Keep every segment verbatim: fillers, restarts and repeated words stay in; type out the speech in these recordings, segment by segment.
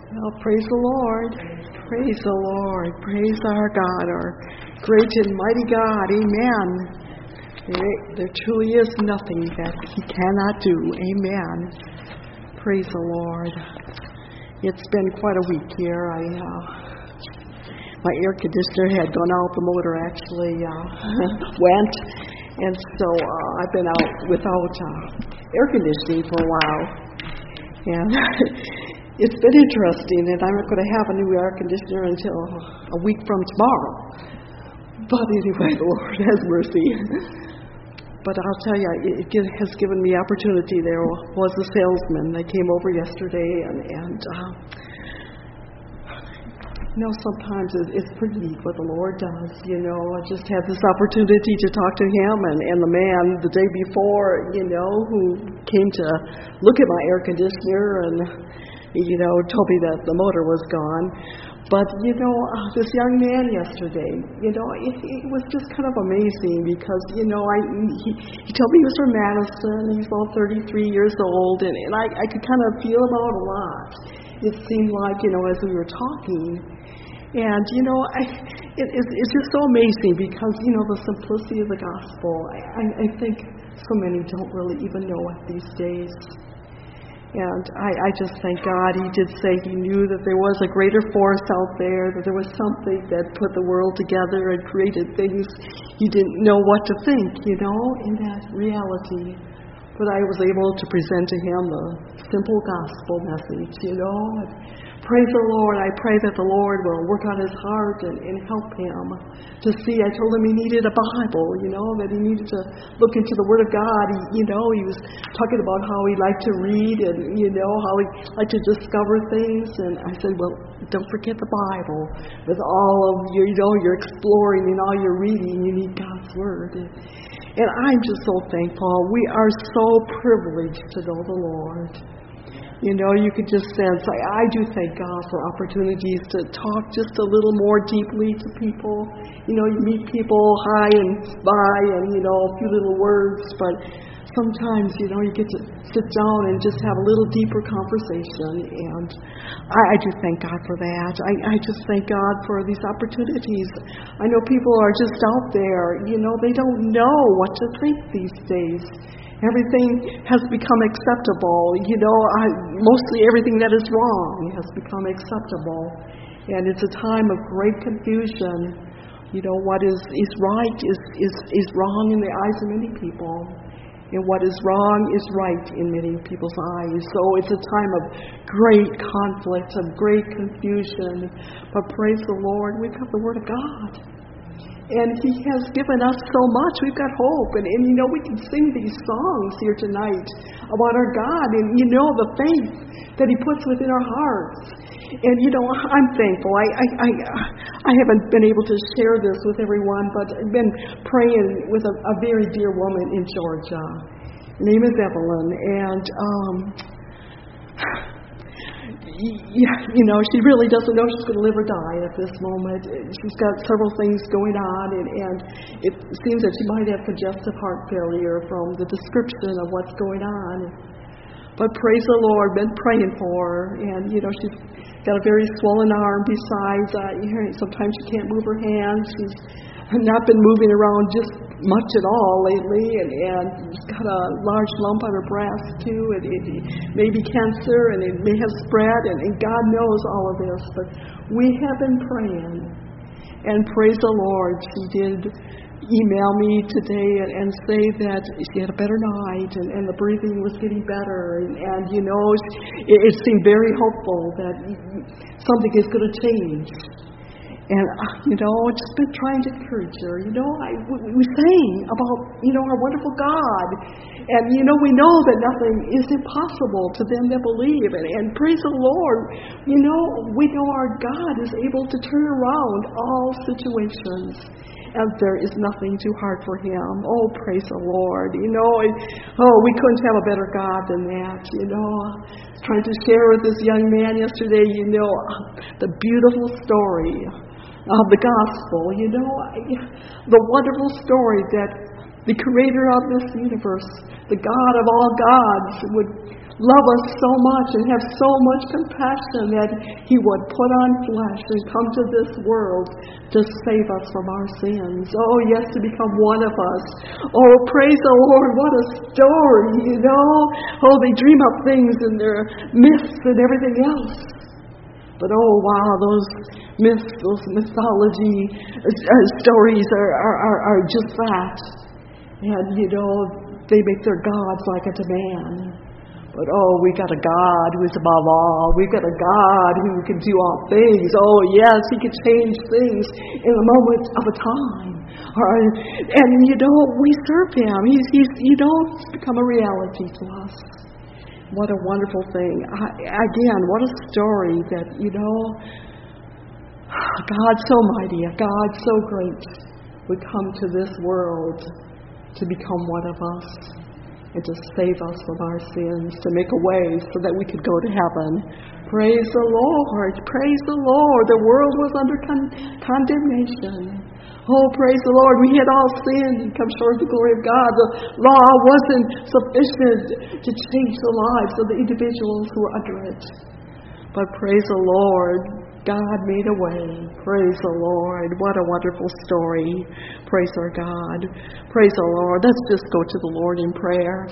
Well, praise the Lord. Praise the Lord. Praise our God, our great and mighty God. Amen. There, there truly is nothing that He cannot do. Amen. Praise the Lord. It's been quite a week here. I uh, my air conditioner had gone out. The motor actually uh, went, and so uh, I've been out without uh, air conditioning for a while. And it's been interesting, and I'm not going to have a new air conditioner until a week from tomorrow. But anyway, the Lord has mercy. But I'll tell you, it has given me opportunity. There was a salesman that came over yesterday, and, and uh, you know, sometimes it's pretty neat what the Lord does. You know, I just had this opportunity to talk to him, and, and the man the day before, you know, who came to look at my air conditioner and, you know, told me that the motor was gone. But, you know, uh, this young man yesterday, you know, it, it was just kind of amazing because, you know, I he, he told me he was from Madison. He's about thirty-three years old, and, and I, I could kind of feel him out a lot. It seemed like, you know, as we were talking. And, you know, I, it, it's, it's just so amazing because, you know, the simplicity of the gospel, I, I, I think so many don't really even know it these days. And I, I just thank God He did say He knew that there was a greater force out there, that there was something that put the world together and created things He didn't know what to think, you know, in that reality. But I was able to present to him the simple gospel message, you know. Praise the Lord. I pray that the Lord will work on his heart and, and help him to see. I told him he needed a Bible, you know, that he needed to look into the Word of God. He, you know, he was talking about how he liked to read and, you know, how he liked to discover things. And I said, well, don't forget the Bible. With all of your, you know, your exploring and all your reading, you need God's Word. And I'm just so thankful. We are so privileged to know the Lord. You know, you could just sense, I, I do thank God for opportunities to talk just a little more deeply to people. You know, you meet people hi and bye and, you know, a few little words, but sometimes, you know, you get to sit down and just have a little deeper conversation, and I, I do thank God for that. I, I just thank God for these opportunities. I know people are just out there, you know, they don't know what to think these days. Everything has become acceptable. You know, I, mostly everything that is wrong has become acceptable. And it's a time of great confusion. You know, what is, is right is, is, is wrong in the eyes of many people. And what is wrong is right in many people's eyes. So it's a time of great conflict, of great confusion. But praise the Lord, we've got the Word of God. And He has given us so much. We've got hope. And, and, you know, we can sing these songs here tonight about our God and, you know, the faith that He puts within our hearts. And, you know, I'm thankful. I, I, I, I haven't been able to share this with everyone, but I've been praying with a, a very dear woman in Georgia. Her name is Evelyn. And, um... Yeah, you know, she really doesn't know she's going to live or die at this moment. She's got several things going on, and, and it seems that she might have congestive heart failure from the description of what's going on. But praise the Lord, been praying for her, and, you know, she's got a very swollen arm besides. Uh, sometimes she can't move her hands. She's not been moving around just much at all lately, and, and she's got a large lump on her breast too, and it, it may be cancer, and it may have spread, and, and God knows all of this, but we have been praying, and praise the Lord, she did email me today and, and say that she had a better night, and, and the breathing was getting better, and, and you know, it, it seemed very hopeful that something is going to change. And, uh, you know, I've just been trying to encourage her. You know, I, we, we sang about, you know, our wonderful God. And, you know, we know that nothing is impossible to them that believe. And, and praise the Lord, you know, we know our God is able to turn around all situations. And there is nothing too hard for Him. Oh, praise the Lord. You know, oh, we couldn't have a better God than that, you know. I was trying to share with this young man yesterday, you know, the beautiful story of the gospel, you know, the wonderful story that the creator of this universe, the God of all gods, would love us so much and have so much compassion that He would put on flesh and come to this world to save us from our sins. Oh, yes, to become one of us. Oh, praise the Lord. What a story, you know. Oh, they dream up things and their myths and everything else. But oh, wow, those myths, those mythology uh, stories are, are, are, are just that. And, you know, they make their gods like unto man. But oh, we got a God who is above all. We've got a God who can do all things. Oh, yes, He can change things in a moment of a time. Or, and, you know, we serve Him. He's, he's, you know, it's become a reality to us. What a wonderful thing. I, again, what a story that, you know, God so mighty, a God so great would come to this world to become one of us and to save us from our sins, to make a way so that we could go to heaven. Praise the Lord. Praise the Lord. The world was under con- condemnation. Oh, praise the Lord. We had all sinned and come short of the glory of God. The law wasn't sufficient to change the lives of the individuals who were under it. But praise the Lord, God made a way. Praise the Lord. What a wonderful story. Praise our God. Praise the Lord. Let's just go to the Lord in prayer.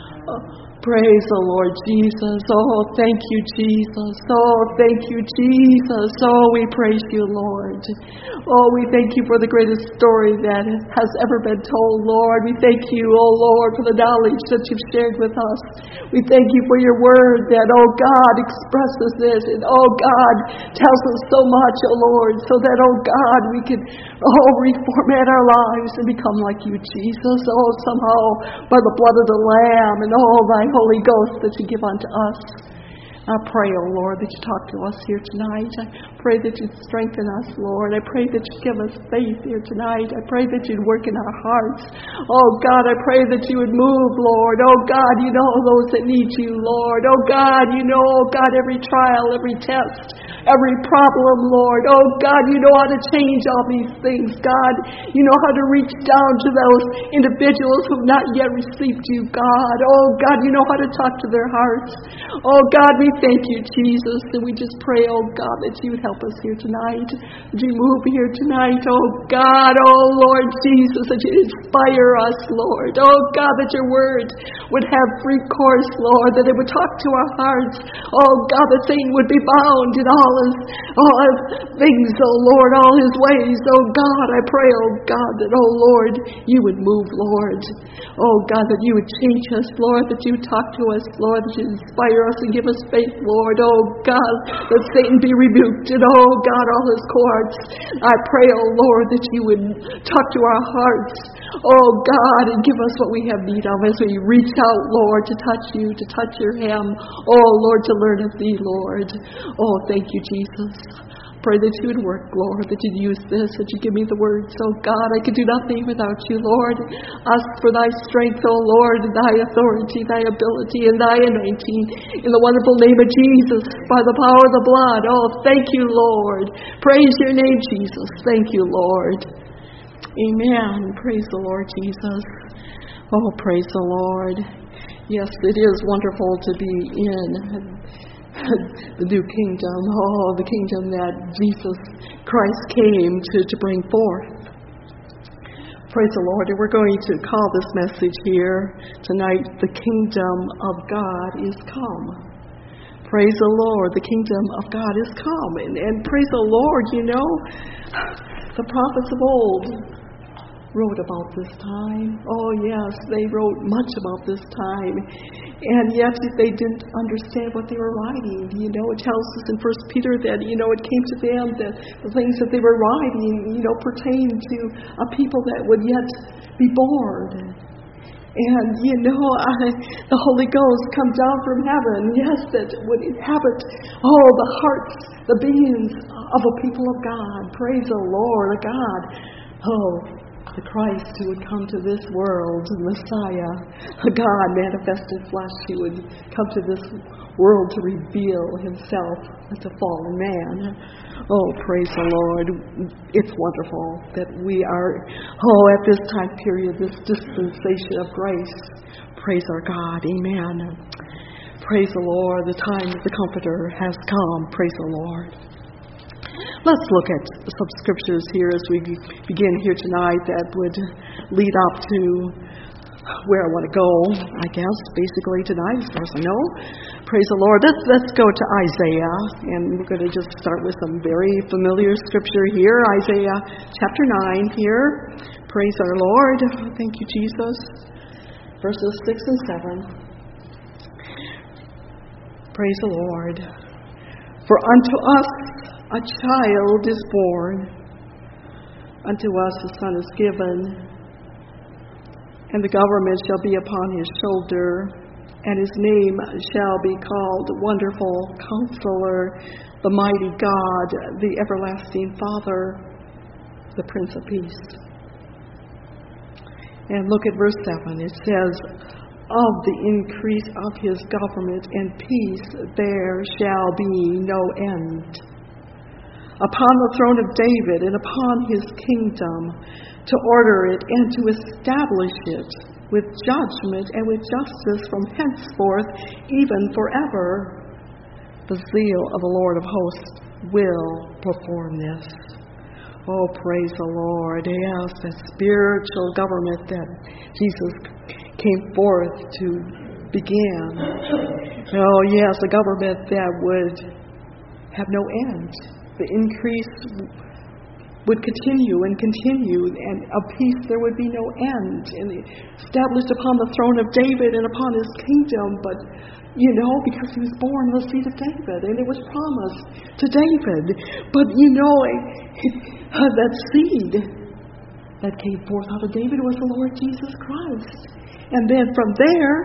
Oh, praise the Lord Jesus. Oh, thank you, Jesus. Oh, thank you, Jesus. Oh, we praise you, Lord. Oh, we thank you for the greatest story that has ever been told, Lord. We thank you, oh Lord, for the knowledge that you've shared with us. We thank you for your word that, oh God, expresses this. And, oh God, tells us so much, oh Lord, so that, oh God, we can, oh, reformat our lives and become like you, Jesus. Oh, somehow, by the blood of the Lamb and all thy Holy Ghost that you give unto us. I pray, oh Lord, that you talk to us here tonight. I pray that you'd strengthen us, Lord. I pray that you give us faith here tonight. I pray that you'd work in our hearts. Oh God, I pray that you would move, Lord. Oh God, you know those that need you, Lord. Oh God, you know, oh God, every trial, every test, every problem, Lord. Oh God, you know how to change all these things, God. You know how to reach down to those individuals who've not yet received you, God. Oh God, you know how to talk to their hearts. Oh God, we thank you, Jesus, and we just pray, oh God, that you would help us here tonight. That you move here tonight, oh God, oh Lord Jesus, that you inspire us, Lord. Oh God, that your word would have free course, Lord, that it would talk to our hearts. Oh God, that Satan would be bound in all his, all his things, oh Lord, all his ways. Oh God, I pray, oh God, that, oh Lord, you would move, Lord. Oh God, that you would change us, Lord, that you would talk to us, Lord, that you would inspire us and give us faith, Lord. Oh God, that Satan be rebuked, and oh God, all his cohorts. I pray, oh Lord, that you would talk to our hearts, oh God, and give us what we have need of as we reach out, Lord, to touch you, to touch your hem, oh Lord, to learn of thee, Lord. Oh, thank you, Jesus. Pray that you would work, Lord, that you'd use this, that you give me the words. Oh God, I could do nothing without you, Lord. Ask for thy strength, oh Lord, and thy authority, thy ability, and thy anointing. In the wonderful name of Jesus, by the power of the blood. Oh, thank you, Lord. Praise your name, Jesus. Thank you, Lord. Amen. Praise the Lord Jesus. Oh, praise the Lord. Yes, it is wonderful to be in the new kingdom. Oh, the kingdom that Jesus Christ came to, to bring forth. Praise the Lord. And we're going to call this message here tonight, the kingdom of God is come. Praise the Lord. The kingdom of God is come. And, and praise the Lord, you know, the prophets of old wrote about this time. Oh, yes, they wrote much about this time. And yet they didn't understand what they were writing. You know, it tells us in First Peter that, you know, it came to them that the things that they were writing, you know, pertained to a people that would yet be born. And, you know, I, the Holy Ghost come down from heaven, yes, that would inhabit, oh, the hearts, the beings of a people of God. Praise the Lord, God. Oh, the Christ who would come to this world, the Messiah, a God manifested flesh who would come to this world to reveal himself to fallen man. Oh, praise the Lord. It's wonderful that we are, oh, at this time period, this dispensation of grace. Praise our God. Amen. Praise the Lord. The time of the Comforter has come. Praise the Lord. Let's look at some scriptures here as we begin here tonight that would lead up to where I want to go, I guess, basically tonight, as far as I know. Praise the Lord. Let's, let's go to Isaiah, and we're going to just start with some very familiar scripture here. Isaiah chapter nine here. Praise our Lord. Thank you, Jesus. Verses six and seven. Praise the Lord. For unto us a child is born, unto us a son is given, and the government shall be upon his shoulder, and his name shall be called Wonderful Counselor, the Mighty God, the Everlasting Father, the Prince of Peace. And look at verse seven. It says, of the increase of his government and peace there shall be no end. Upon the throne of David and upon his kingdom, to order it and to establish it with judgment and with justice from henceforth, even forever. The zeal of the Lord of hosts will perform this. Oh, praise the Lord. Yes, that spiritual government that Jesus came forth to begin. Oh, yes, a government that would have no end. The increase would continue and continue, and of peace there would be no end. And established upon the throne of David and upon his kingdom, but, you know, because he was born in the seed of David, and it was promised to David. But, you know, that seed that came forth out of David was the Lord Jesus Christ. And then from there,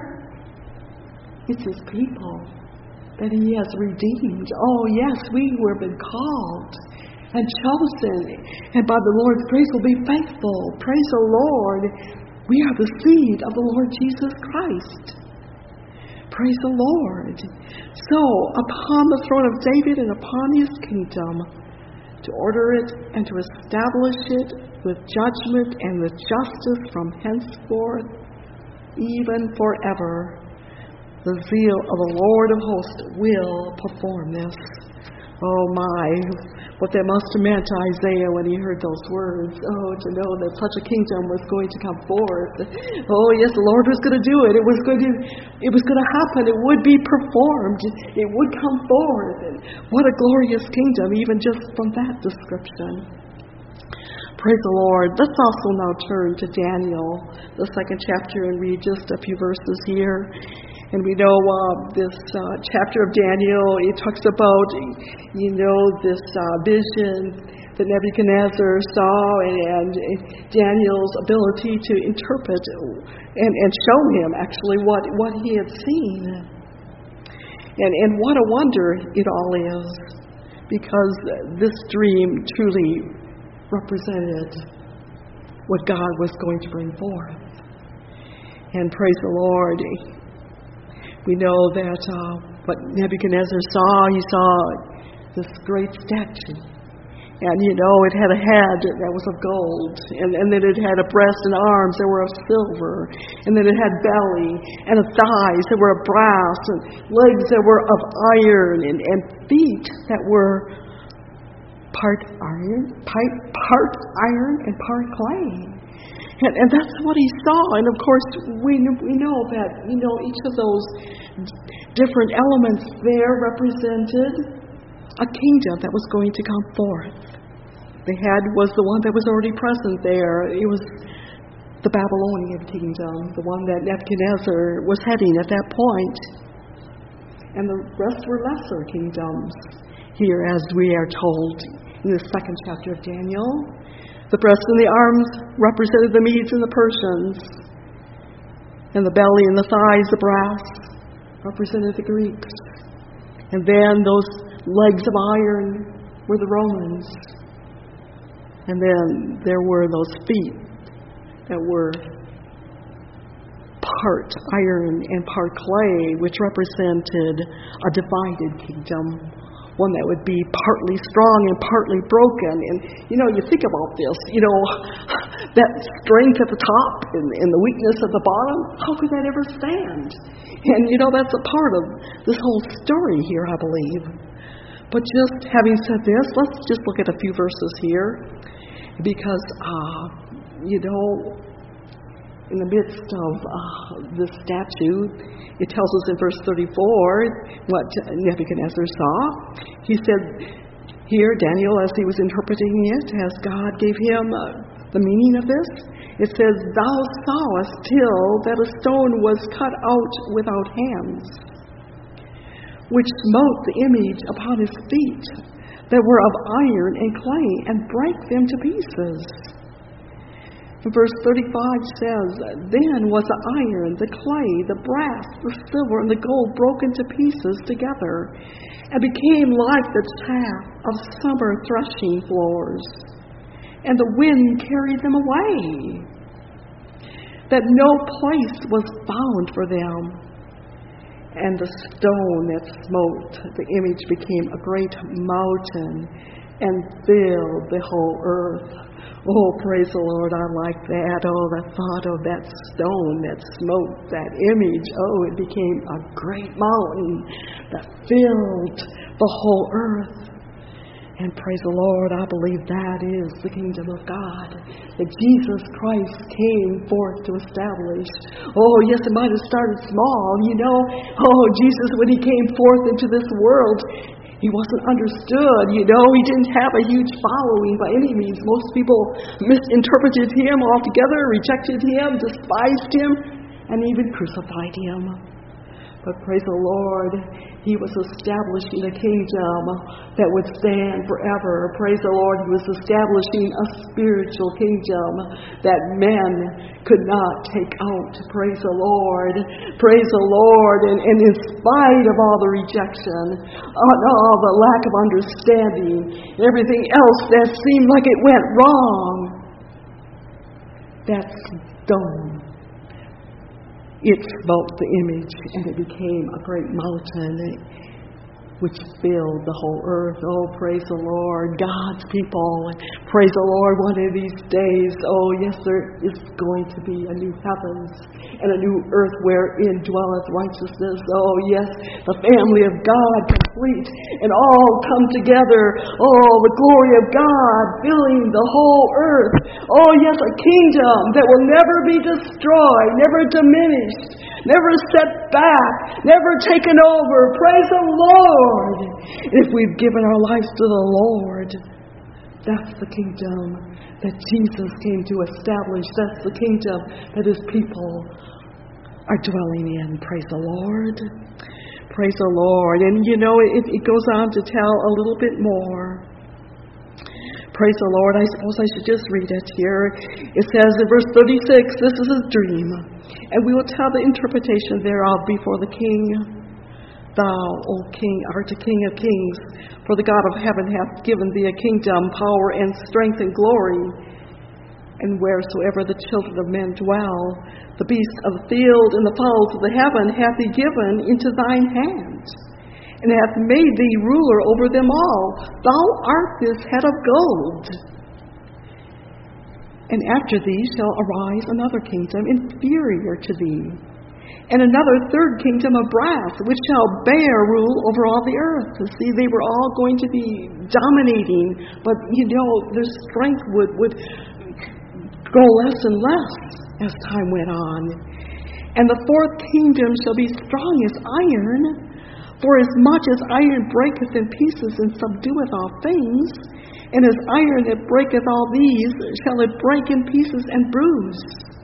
it's his people that he has redeemed. Oh, yes, we who have been called and chosen, and by the Lord's grace will be faithful. Praise the Lord. We are the seed of the Lord Jesus Christ. Praise the Lord. So, upon the throne of David and upon his kingdom, to order it and to establish it with judgment and with justice from henceforth, even forever. The zeal of the Lord of hosts will perform this. Oh my, what that must have meant to Isaiah when he heard those words. Oh, to know that such a kingdom was going to come forth. Oh yes, the Lord was going to do it. It was going to, it was going to happen. It would be performed. It would come forth. And what a glorious kingdom, even just from that description. Praise the Lord. Let's also now turn to Daniel, the second chapter, and read just a few verses here. And we know uh, this uh, chapter of Daniel, it talks about, you know, this uh, vision that Nebuchadnezzar saw, and, and Daniel's ability to interpret and, and show him actually what, what he had seen. And, and what a wonder it all is, because this dream truly represented what God was going to bring forth. And praise the Lord. We know that uh, what Nebuchadnezzar saw, he saw this great statue. And, you know, it had a head that was of gold. And, and then it had a breast and arms that were of silver. And then it had belly and thighs that were of brass. And legs that were of iron. And, and feet that were part iron, part, part iron and part clay. And, and that's what he saw. And of course, we, we know that, you know, each of those different elements there represented a kingdom that was going to come forth. The head was the one that was already present there. It was the Babylonian kingdom, the one that Nebuchadnezzar was heading at that point. And the rest were lesser kingdoms here, as we are told in the second chapter of Daniel. The breast and the arms represented the Medes and the Persians. And the belly and the thighs, the brass, represented the Greeks. And then those legs of iron were the Romans. And then there were those feet that were part iron and part clay, which represented a divided kingdom. one that would be partly strong and partly broken. And, you know, you think about this, you know, that strength at the top and, and the weakness at the bottom, how could that ever stand? And, you know, that's a part of this whole story here, I believe. But just having said this, let's just look at a few verses here. Because, uh, you know, in the midst of uh, this statue, it tells us in verse thirty-four what Nebuchadnezzar saw. He said here, Daniel, as he was interpreting it, as God gave him uh, the meaning of this, it says, "Thou sawest till that a stone was cut out without hands, which smote the image upon his feet, that were of iron and clay, and brake them to pieces." And verse thirty-five says, "Then was the iron, the clay, the brass, the silver, and the gold broken to pieces together, and became like the chaff of summer threshing floors, and the wind carried them away, that no place was found for them. And the stone that smote the image became a great mountain, and filled the whole earth." Oh, praise the Lord, I like that. Oh, the thought of that stone that smote that image. Oh, it became a great mountain that filled the whole earth. And praise the Lord, I believe that is the kingdom of God, that Jesus Christ came forth to establish. Oh, yes, it might have started small, you know. Oh, Jesus, when he came forth into this world, he wasn't understood, you know. He didn't have a huge following by any means. Most people misinterpreted him altogether, rejected him, despised him, and even crucified him. But praise the Lord, he was establishing a kingdom that would stand forever. Praise the Lord, he was establishing a spiritual kingdom that men could not take out. Praise the Lord. Praise the Lord. And, and in spite of all the rejection, all the lack of understanding, everything else that seemed like it went wrong, that stone, it smote the image, and it became a great mountain which filled the whole earth. Oh, praise the Lord, God's people. Praise the Lord, one of these days, oh yes, there is going to be a new heavens and a new earth wherein dwelleth righteousness. Oh yes, the family of God complete and all come together. Oh, the glory of God filling the whole earth. Oh yes, a kingdom that will never be destroyed, never diminished, never set back, never taken over. Praise the Lord. If we've given our lives to the Lord, that's the kingdom that Jesus came to establish. That's the kingdom that his people are dwelling in. Praise the Lord. Praise the Lord. And you know, it, it goes on to tell a little bit more. Praise the Lord. I suppose I should just read it here. It says in verse thirty-six, "This is a dream, and we will tell the interpretation thereof before the king. Thou, O King, art the King of kings, for the God of heaven hath given thee a kingdom, power, and strength, and glory. And wheresoever the children of men dwell, the beasts of the field and the fowls of the heaven hath he given into thine hand, and hath made thee ruler over them all. Thou art this head of gold. And after thee shall arise another kingdom inferior to thee, and another third kingdom of brass, which shall bear rule over all the earth." See, they were all going to be dominating, but, you know, their strength would, would grow less and less as time went on. "And the fourth kingdom shall be strong as iron, for as much as iron breaketh in pieces and subdueth all things, and as iron that breaketh all these, shall it break in pieces and bruise.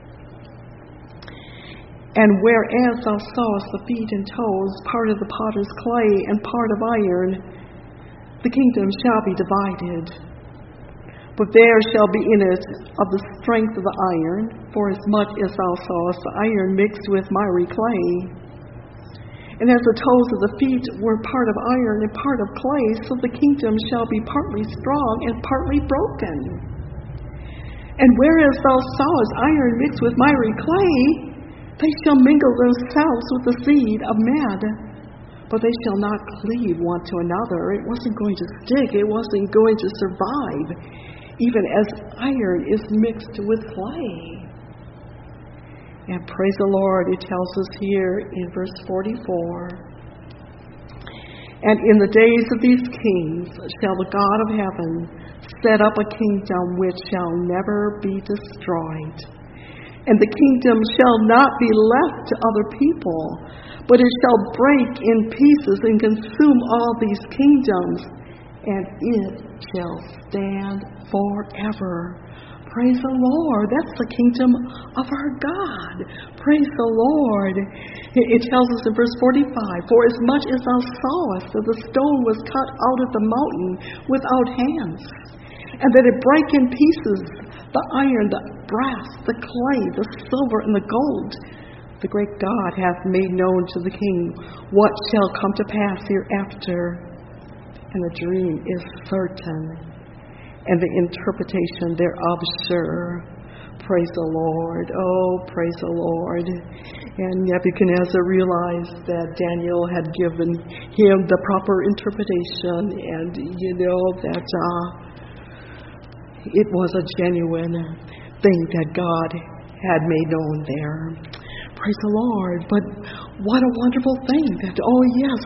And whereas thou sawest the feet and toes, part of the potter's clay and part of iron, the kingdom shall be divided. But there shall be in it of the strength of the iron, for as much as thou sawest the iron mixed with miry clay. And as the toes of the feet were part of iron and part of clay, so the kingdom shall be partly strong and partly broken. And whereas thou sawest iron mixed with miry clay, they shall mingle themselves with the seed of men, but they shall not cleave one to another. It wasn't going to stick. It wasn't going to survive, even as iron is mixed with clay. And praise the Lord, it tells us here in verse forty-four, and in the days of these kings shall the God of heaven set up a kingdom which shall never be destroyed. And the kingdom shall not be left to other people, but it shall break in pieces and consume all these kingdoms, and it shall stand forever. Praise the Lord. That's the kingdom of our God. Praise the Lord. It tells us in verse forty-five, for as much as thou sawest that the stone was cut out of the mountain without hands, and that it brake in pieces the iron, the brass, the clay, the silver, and the gold, the great God hath made known to the king what shall come to pass hereafter. And the dream is certain, and the interpretation thereof sure. Praise the Lord. Oh, praise the Lord. And Nebuchadnezzar realized that Daniel had given him the proper interpretation, and you know that uh, it was a genuine thing that God had made known there. Praise the Lord. But what a wonderful thing that, oh yes,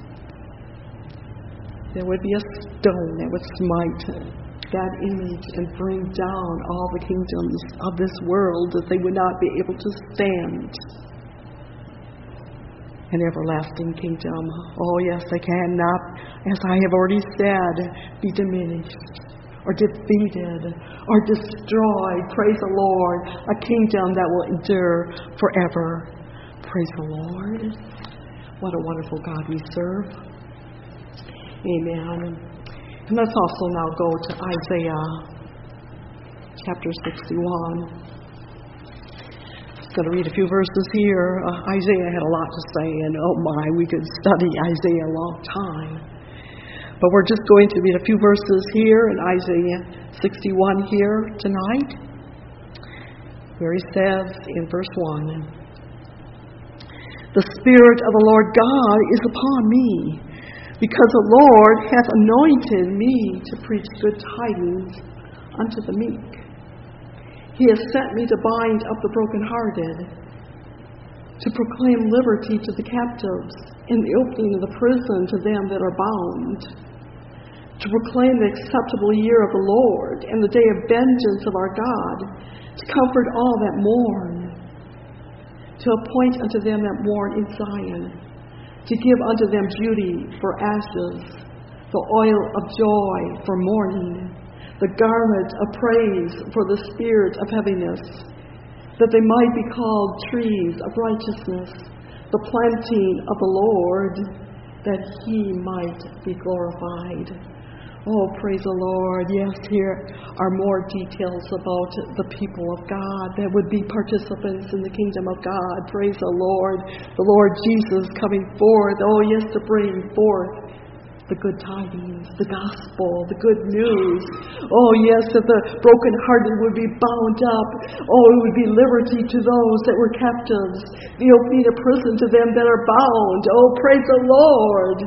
there would be a stone that would smite that image and bring down all the kingdoms of this world, that they would not be able to stand. An everlasting kingdom. Oh yes, they cannot, as I have already said, be diminished or defeated or destroyed. Praise the Lord. A kingdom that will endure forever. Praise the Lord. What a wonderful God we serve. Amen. And let's also now go to Isaiah chapter sixty-one. I'm going to read a few verses here. Uh, Isaiah had a lot to say, and oh my, we could study Isaiah a long time. But we're just going to read a few verses here in Isaiah sixty-one here tonight, where he says in verse one, the Spirit of the Lord God is upon me, because the Lord hath anointed me to preach good tidings unto the meek. He has sent me to bind up the brokenhearted, to proclaim liberty to the captives, and the opening of the prison to them that are bound, to proclaim the acceptable year of the Lord, and the day of vengeance of our God, to comfort all that mourn, to appoint unto them that mourn in Zion, to give unto them beauty for ashes, the oil of joy for mourning, the garment of praise for the spirit of heaviness, that they might be called trees of righteousness, the planting of the Lord, that he might be glorified. Oh, praise the Lord. Yes, here are more details about the people of God that would be participants in the kingdom of God. Praise the Lord. The Lord Jesus coming forth. Oh, yes, to bring forth the good tidings, the gospel, the good news. Oh, yes, that the brokenhearted would be bound up. Oh, it would be liberty to those that were captives, the opening of prison to them that are bound. Oh, praise the Lord.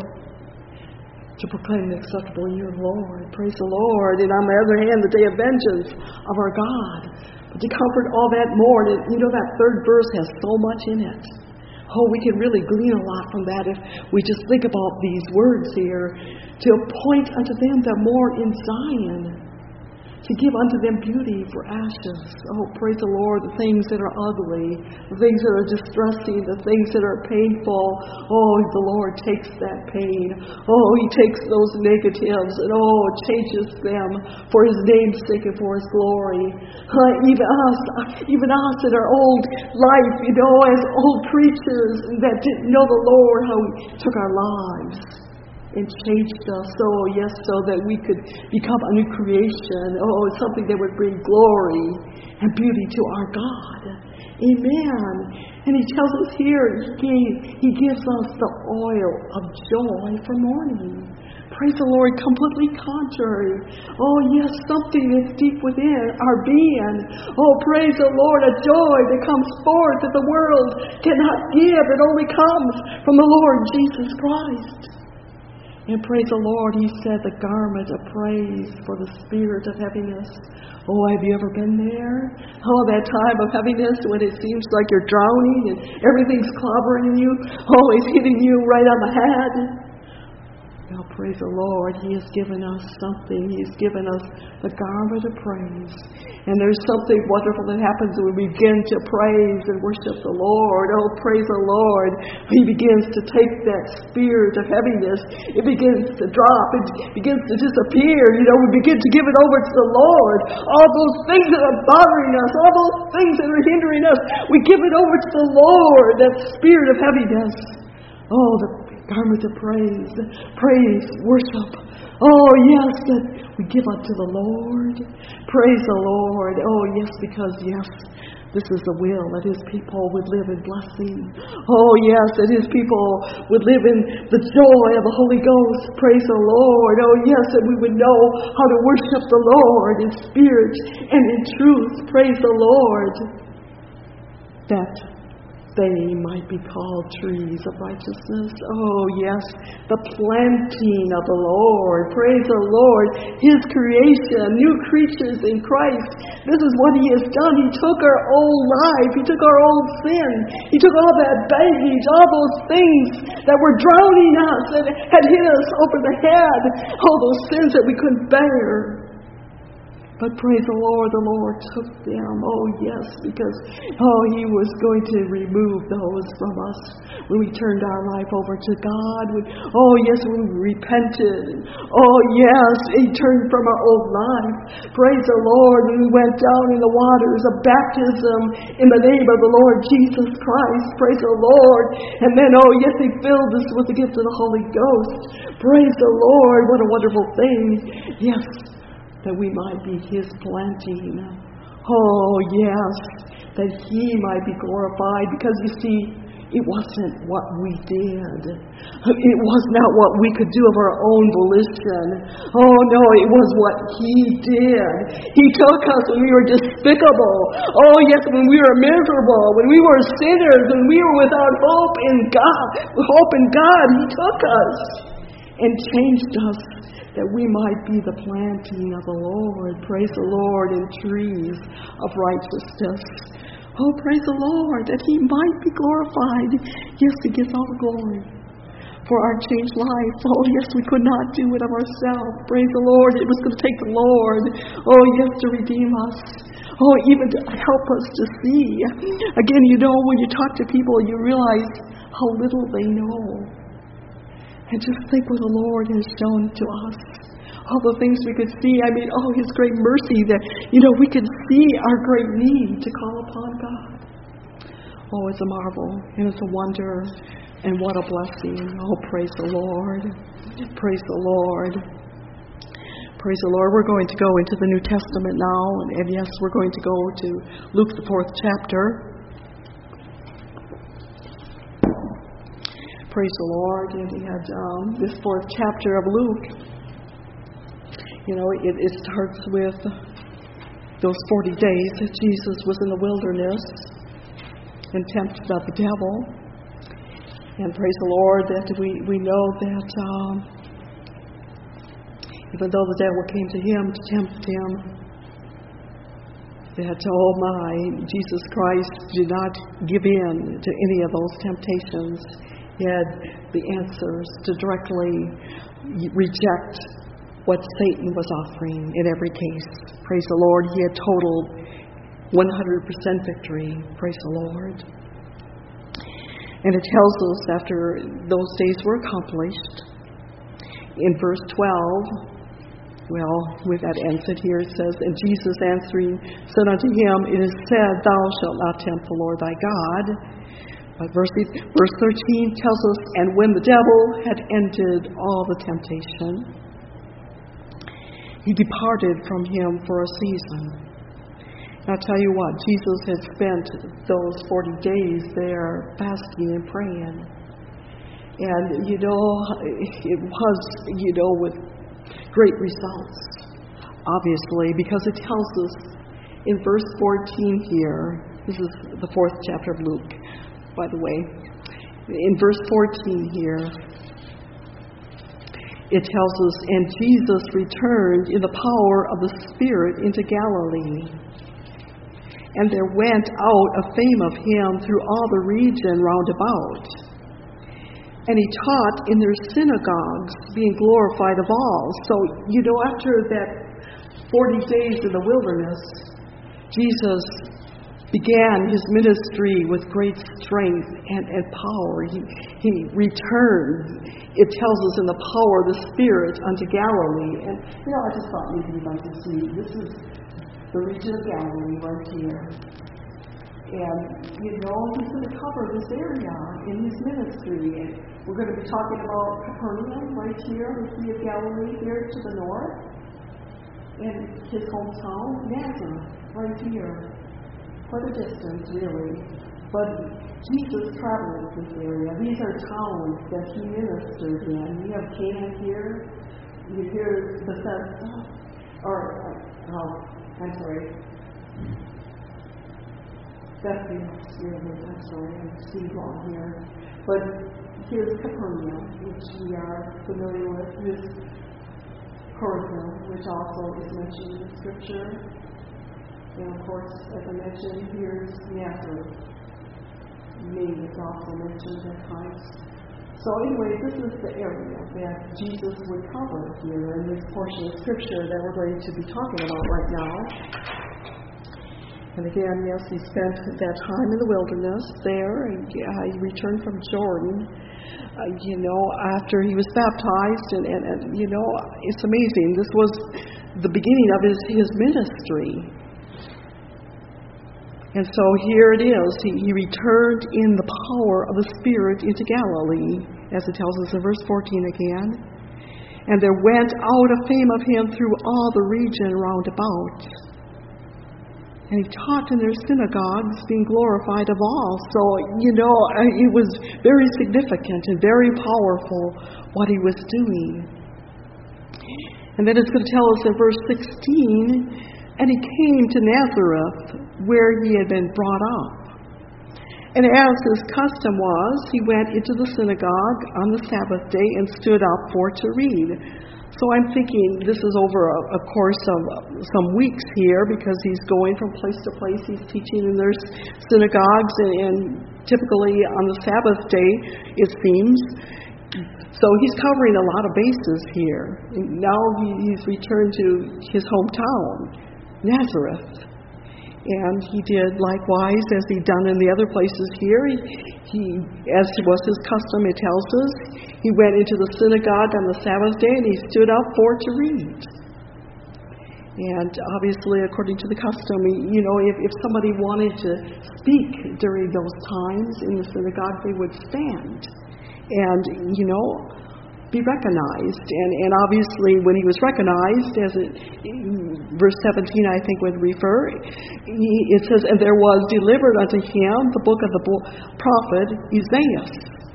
To proclaim the acceptable year of the Lord. Praise the Lord. And on the other hand, the day of vengeance of our God. But to comfort all that mourn. And you know, that third verse has so much in it. Oh, we can really glean a lot from that if we just think about these words here. To appoint unto them that mourn in Zion, to give unto them beauty for ashes. Oh, praise the Lord, the things that are ugly, the things that are distressing, the things that are painful. Oh, the Lord takes that pain. Oh, he takes those negatives and oh, changes them for his name's sake and for his glory. Uh, even us, even us in our old life, you know, as old creatures that didn't know the Lord, how he took our lives and changed us, oh yes, so that we could become a new creation. Oh, something that would bring glory and beauty to our God. Amen. And he tells us here, he, gave, he gives us the oil of joy for mourning. Praise the Lord, completely contrary. Oh, yes, something is deep within our being. Oh, praise the Lord, a joy that comes forth that the world cannot give. It only comes from the Lord Jesus Christ. And praise the Lord, he said, the garment of praise for the spirit of heaviness. Oh, have you ever been there? Oh, that time of heaviness when it seems like you're drowning and everything's clobbering you, always hitting you right on the head. Now, praise the Lord, he has given us something. He has given us the garment of praise. And there's something wonderful that happens when we begin to praise and worship the Lord. Oh, praise the Lord. He begins to take that spirit of heaviness. It begins to drop. It begins to disappear. You know, we begin to give it over to the Lord. All those things that are bothering us, all those things that are hindering us, we give it over to the Lord, that spirit of heaviness. Oh, the garment of praise, praise, worship. Oh, yes, that we give unto the Lord. Praise the Lord. Oh, yes, because, yes, this is the will that his people would live in blessing. Oh, yes, that his people would live in the joy of the Holy Ghost. Praise the Lord. Oh, yes, that we would know how to worship the Lord in spirit and in truth. Praise the Lord. That they might be called trees of righteousness. Oh, yes, the planting of the Lord. Praise the Lord. His creation, new creatures in Christ. This is what he has done. He took our old life. He took our old sin. He took all that baggage, all those things that were drowning us, that had hit us over the head, all those sins that we couldn't bear. But praise the Lord, the Lord took them. Oh, yes, because, oh, he was going to remove those from us when we turned our life over to God. When, oh, yes, when we repented. Oh, yes, he turned from our old life. Praise the Lord, when we went down in the waters of baptism in the name of the Lord Jesus Christ. Praise the Lord. And then, oh, yes, he filled us with the gift of the Holy Ghost. Praise the Lord. What a wonderful thing. Yes, that we might be his planting. Oh, yes, that he might be glorified. Because you see, it wasn't what we did. It was not what we could do of our own volition. Oh, no, it was what he did. He took us when we were despicable. Oh, yes, when we were miserable, when we were sinners, when we were without hope in God. Hope in God, he took us and changed us, that we might be the planting of the Lord. Praise the Lord, in trees of righteousness. Oh, praise the Lord, that he might be glorified. Yes, he gets all the glory for our changed life. Oh, yes, we could not do it of ourselves. Praise the Lord, it was going to take the Lord. Oh, yes, to redeem us. Oh, even to help us to see. Again, you know, when you talk to people, you realize how little they know. And just think what the Lord has shown to us. All the things we could see. I mean, oh, his great mercy that, you know, we could see our great need to call upon God. Oh, it's a marvel and it's a wonder and what a blessing. Oh, praise the Lord. Praise the Lord. Praise the Lord. We're going to go into the New Testament now. And, and yes, we're going to go to Luke, the fourth chapter. Praise the Lord. And we had um, this fourth chapter of Luke. You know, it, it starts with those forty days that Jesus was in the wilderness and tempted of the devil. And praise the Lord that we, we know that um, even though the devil came to him to tempt him, that, oh my, Jesus Christ did not give in to any of those temptations. He had the answers to directly reject what Satan was offering in every case. Praise the Lord. He had total one hundred percent victory. Praise the Lord. And it tells us after those days were accomplished, in verse twelve, well, with that ends it here, it says, and Jesus answering said unto him, it is said, thou shalt not tempt the Lord thy God. But verse, verse thirteen tells us, and when the devil had ended all the temptation, he departed from him for a season. I'll tell you what, Jesus had spent those forty days there fasting and praying. And, you know, it was, you know, with great results, obviously, because it tells us in verse fourteen here, this is the fourth chapter of Luke, by the way. In verse fourteen here, it tells us, and Jesus returned in the power of the Spirit into Galilee. And there went out a fame of him through all the region round about. And he taught in their synagogues, being glorified of all. So, you know, after that forty days in the wilderness, Jesus began his ministry with great strength and, and power. He, he returned, it tells us, in the power of the Spirit unto Galilee. And, you know, I just thought maybe you'd like to see, this is the region of Galilee right here. And, you know, he's going to cover this area in his ministry. And we're going to be talking about Capernaum right here, the Sea of Galilee here to the north. And his hometown, Nazareth, right here. Quite a distance, really. But Jesus traveled this area. These are towns that he ministered in. You have Cana here. You hear Bethesda. Or, oh, I'm sorry. Bethany, I'm sorry, I'm seeing wrong here. But here's Capernaum, which we are familiar with. Here's Chorazin, which also is mentioned in Scripture. And of course, as I mentioned, here's Nazareth. Name is also mentioned at times. So anyway, this is the area that Jesus would cover here in this portion of Scripture that we're going to be talking about right now. And again, yes, he spent that time in the wilderness there, and uh, he returned from Jordan, uh, you know, after he was baptized. And, and, and, you know, it's amazing. This was the beginning of his, his ministry. And so here it is. He, he returned in the power of the Spirit into Galilee, as it tells us in verse fourteen again. And there went out a fame of him through all the region round about. And he taught in their synagogues, being glorified of all. So, you know, it was very significant and very powerful what he was doing. And then it's going to tell us in verse sixteen, and he came to Nazareth, where he had been brought up. And as his custom was, he went into the synagogue on the Sabbath day and stood up for to read. So I'm thinking this is over a, a course of some weeks here, because he's going from place to place. He's teaching in their synagogues, and, and typically on the Sabbath day, it seems. So he's covering a lot of bases here. And now he, he's returned to his hometown, Nazareth. And he did likewise, as he'd done in the other places here. He, he, as was his custom, it tells us, he went into the synagogue on the Sabbath day and he stood up for to read. And obviously, according to the custom, you know, if, if somebody wanted to speak during those times in the synagogue, they would stand and, you know, be recognized. And, and obviously, when he was recognized, as it, verse seventeen, I think, would refer, he, it says, and there was delivered unto him the book of the bo- prophet Isaiah.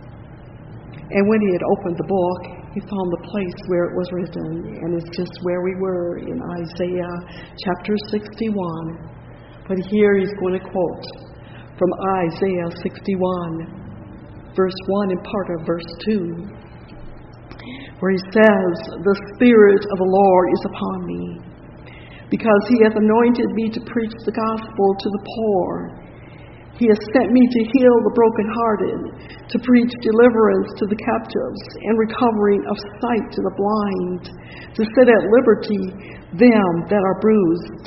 And when he had opened the book, he found the place where it was written. And it's just where we were in Isaiah chapter sixty-one. But here he's going to quote from Isaiah sixty-one, verse one and part of verse two. Where he says, the Spirit of the Lord is upon me, because he hath anointed me to preach the gospel to the poor. He has sent me to heal the brokenhearted, to preach deliverance to the captives, and recovering of sight to the blind, to set at liberty them that are bruised,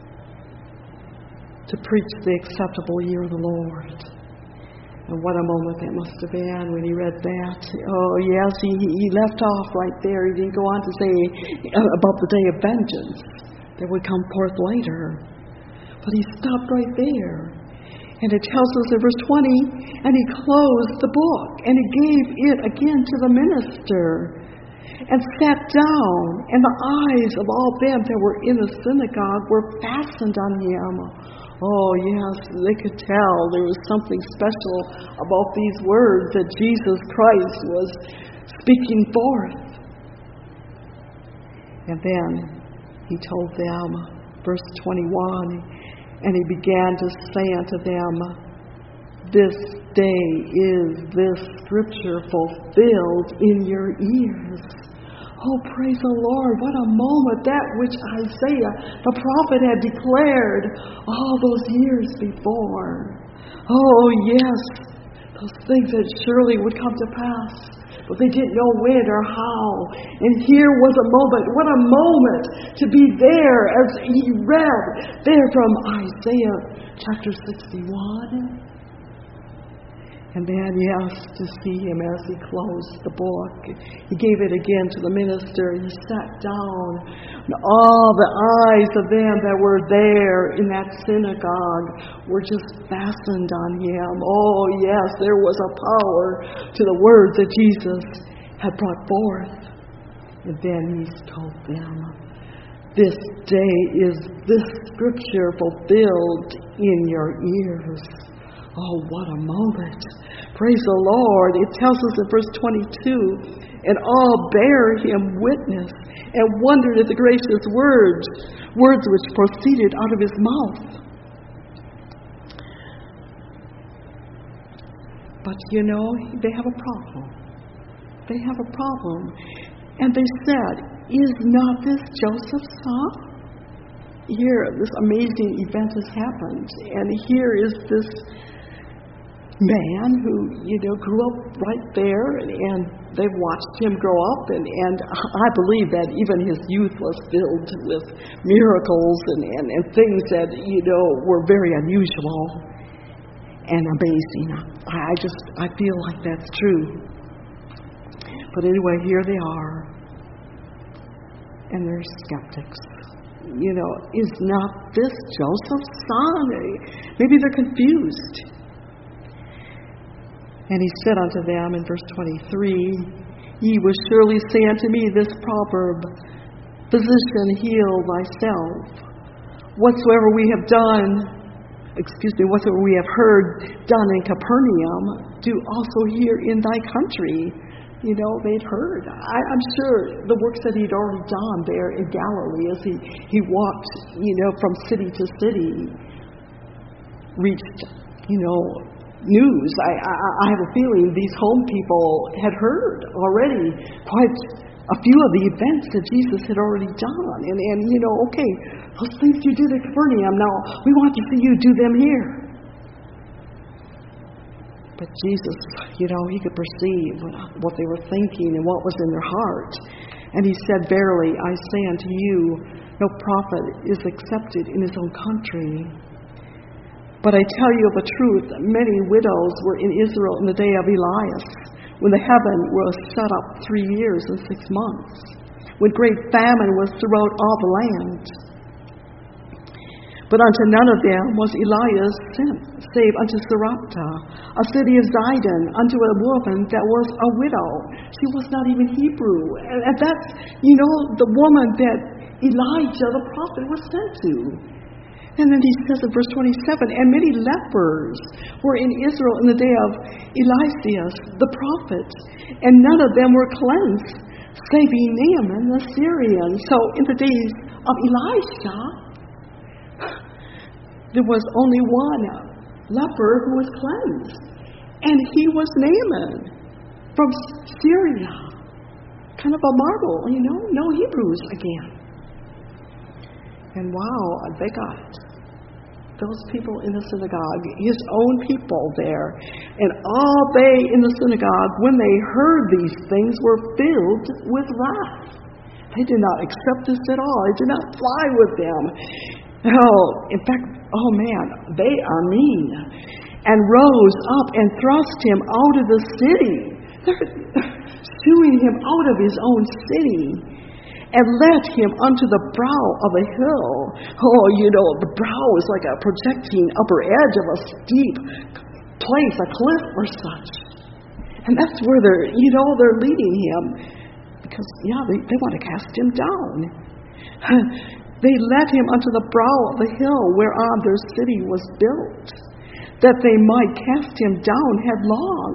to preach the acceptable year of the Lord. And what a moment that must have been when he read that. Oh, yes, he, he left off right there. He didn't go on to say about the day of vengeance that would come forth later. But he stopped right there. And it tells us in verse twenty, and he closed the book, and he gave it again to the minister, and sat down, and the eyes of all them that were in the synagogue were fastened on him. Oh, yes, they could tell there was something special about these words that Jesus Christ was speaking forth. And then he told them, verse twenty-one, and he began to say unto them, this day is this scripture fulfilled in your ears. Oh, praise the Lord. What a moment, that which Isaiah, the prophet, had declared all those years before. Oh, yes, those things that surely would come to pass, but they didn't know when or how. And here was a moment. What a moment to be there as he read there from Isaiah chapter sixty-one. And then, yes, to see him as he closed the book. He gave it again to the minister. He sat down. And all the eyes of them that were there in that synagogue were just fastened on him. Oh, yes, there was a power to the words that Jesus had brought forth. And then he told them, this day is this scripture fulfilled in your ears. Oh, what a moment. Praise the Lord. It tells us in verse twenty-two, and all bare him witness and wondered at the gracious words, words which proceeded out of his mouth. But you know, they have a problem. They have a problem. And they said, is not this Joseph's son? Here, this amazing event has happened. And here is this man who, you know, grew up right there, and, and they've watched him grow up, and, and I believe that even his youth was filled with miracles and, and, and things that, you know, were very unusual and amazing. I just, I feel like that's true. But anyway, here they are, and they're skeptics. You know, is not this Joseph's son? Maybe they're confused. And he said unto them in verse twenty-three, ye will surely say unto me this proverb, physician, heal thyself. Whatsoever we have done, excuse me, whatsoever we have heard done in Capernaum, do also here in thy country. You know, they'd heard. I, I'm sure the works that he'd already done there in Galilee as he, he walked, you know, from city to city, reached, you know, news. I, I, I have a feeling these home people had heard already quite a few of the events that Jesus had already done. And, and you know, okay, those things you did at Capernaum, now we want to see you do them here. But Jesus, you know, he could perceive what they were thinking and what was in their heart. And he said, verily, I say unto you, no prophet is accepted in his own country. But I tell you of a truth, many widows were in Israel in the day of Elias, when the heaven was shut up three years and six months, when great famine was throughout all the land. But unto none of them was Elias sent, save unto Sarepta, a city of Zidon, unto a woman that was a widow. She was not even Hebrew. And, and that's, you know, the woman that Elijah the prophet was sent to. And then he says in verse twenty-seven, and many lepers were in Israel in the day of Eliseus the prophet, and none of them were cleansed, saving Naaman the Syrian. So in the days of Elisha, there was only one leper who was cleansed, and he was Naaman from Syria. Kind of a marvel, you know, no Hebrews again. And wow, they got those people in the synagogue, his own people there. And all they in the synagogue, when they heard these things, were filled with wrath. They did not accept this at all. They did not fly with them. Oh, in fact, oh man, they are mean. And rose up and thrust him out of the city. They're shooing him out of his own city. And led him unto the brow of a hill. Oh, you know, the brow is like a projecting upper edge of a steep place, a cliff or such. And that's where they're, you know, they're leading him. Because, yeah, they, they want to cast him down. They led him unto the brow of the hill whereon their city was built, that they might cast him down headlong.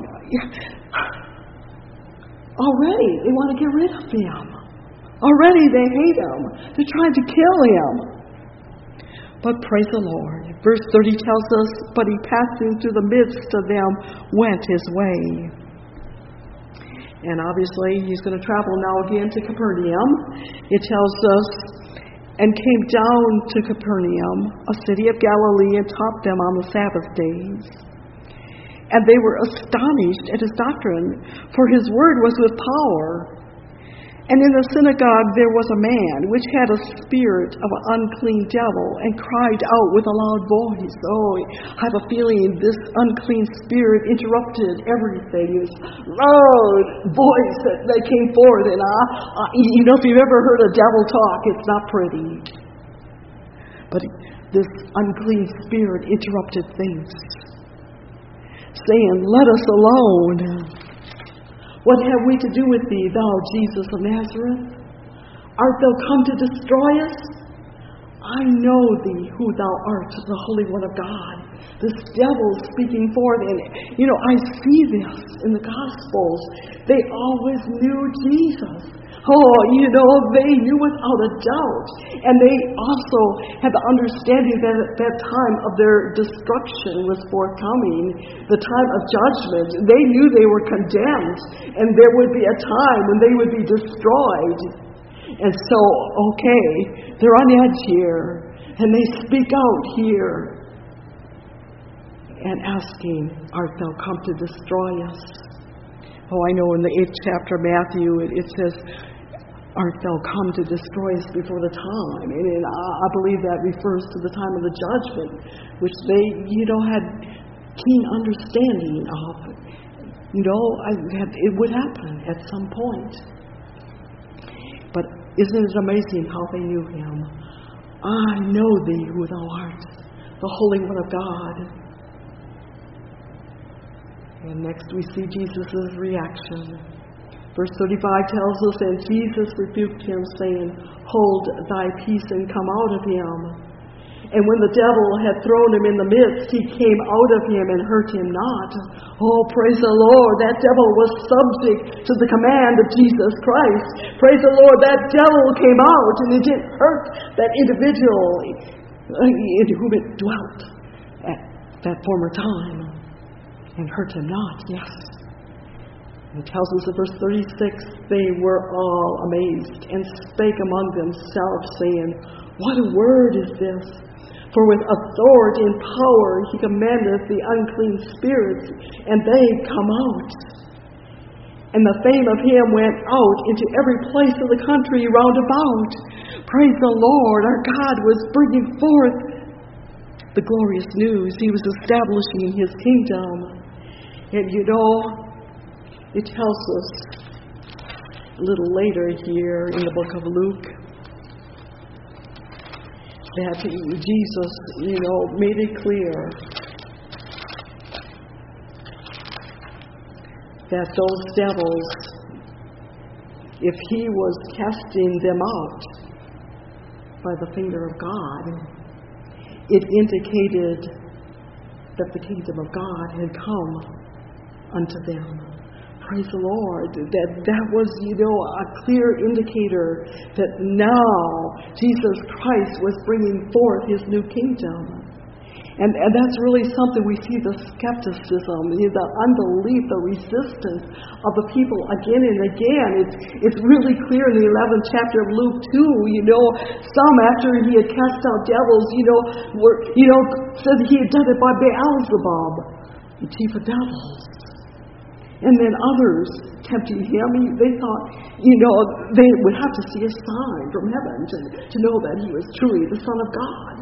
Already they want to get rid of him. Already they hate him. They're trying to kill him. But praise the Lord. Verse thirty tells us, but he passing through the midst of them went his way. And obviously he's going to travel now again to Capernaum. It tells us, and came down to Capernaum, a city of Galilee, and taught them on the Sabbath days. And they were astonished at his doctrine, for his word was with power. And in the synagogue there was a man which had a spirit of an unclean devil, and cried out with a loud voice. Oh, I have a feeling this unclean spirit interrupted everything. It was loud voice that, that came forth. And uh, uh, you know, if you've ever heard a devil talk, it's not pretty. But this unclean spirit interrupted things, saying, "Let us alone. What have we to do with thee, thou Jesus of Nazareth? Art thou come to destroy us? I know thee, who thou art, the Holy One of God." This devil speaking forth. And, you know, I see this in the Gospels. They always knew Jesus. Oh, you know, they knew without a doubt. And they also had the understanding that at that time of their destruction was forthcoming, the time of judgment. They knew they were condemned, and there would be a time when they would be destroyed. And so, okay, they're on edge here, and they speak out here and asking, "Art thou come to destroy us?" Oh, I know in the eighth chapter of Matthew, it, it says, "Art thou come to destroy us before the time?" And, and I, I believe that refers to the time of the judgment, which they, you know, had keen understanding of. You know, I, that it would happen at some point. But isn't it amazing how they knew him? "I know thee, who thou art, the Holy One of God." And next we see Jesus' reaction. Verse thirty-five tells us, "And Jesus rebuked him, saying, Hold thy peace, and come out of him. And when the devil had thrown him in the midst, he came out of him and hurt him not." Oh, praise the Lord. That devil was subject to the command of Jesus Christ. Praise the Lord. That devil came out, and it didn't hurt that individual in whom it dwelt at that former time. And hurt him not, yes. It tells us in verse thirty-six, "They were all amazed, and spake among themselves, saying, What a word is this? For with authority and power he commandeth the unclean spirits, and they come out. And the fame of him went out into every place of the country round about." Praise the Lord. Our God was bringing forth the glorious news. He was establishing his kingdom. And you know, it tells us a little later here in the book of Luke that Jesus, you know, made it clear that those devils, if he was casting them out by the finger of God, it indicated that the kingdom of God had come unto them. Praise the Lord. That that was, you know, a clear indicator that now Jesus Christ was bringing forth his new kingdom. And, and that's really something we see, the skepticism, the unbelief, the resistance of the people again and again. It's, it's really clear in the eleventh chapter of Luke two, you know, some after he had cast out devils, you know, were, you know, said he had done it by Beelzebub, the chief of devils. And then others tempting him, they thought, you know, they would have to see a sign from heaven to, to know that he was truly the Son of God.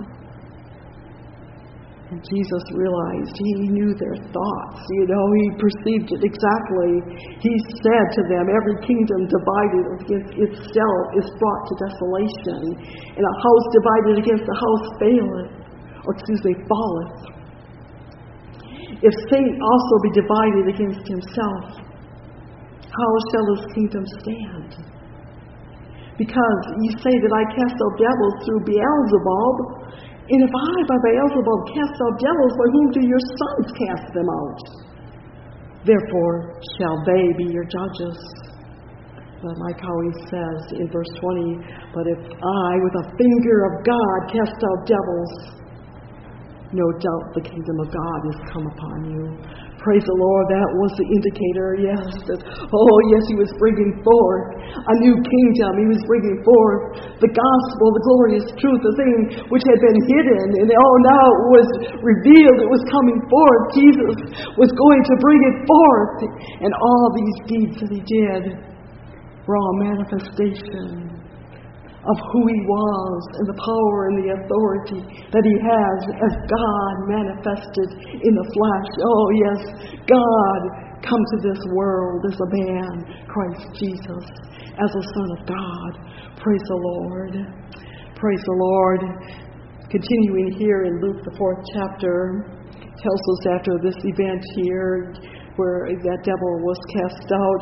And Jesus realized, he knew their thoughts, you know, he perceived it exactly. He said to them, "Every kingdom divided against itself is brought to desolation, and a house divided against a house faileth, or excuse me, falleth. If Satan also be divided against himself, how shall his kingdom stand? Because you say that I cast out devils through Beelzebub, and if I by Beelzebub cast out devils, by whom do your sons cast them out? Therefore shall they be your judges. But like how he says in verse twenty, but if I with a finger of God cast out devils, no doubt the kingdom of God is come upon you. Praise the Lord, that was the indicator, yes. That, oh, yes, he was bringing forth a new kingdom. He was bringing forth the gospel, the glorious truth, the thing which had been hidden. And oh, now it was revealed. It was coming forth. Jesus was going to bring it forth. And all these deeds that he did were all manifestation of who he was and the power and the authority that he has as God manifested in the flesh. Oh yes, God come to this world as a man, Christ Jesus, as a Son of God. Praise the Lord. Praise the Lord. Continuing here in Luke, the fourth chapter, tells us after this event here where that devil was cast out,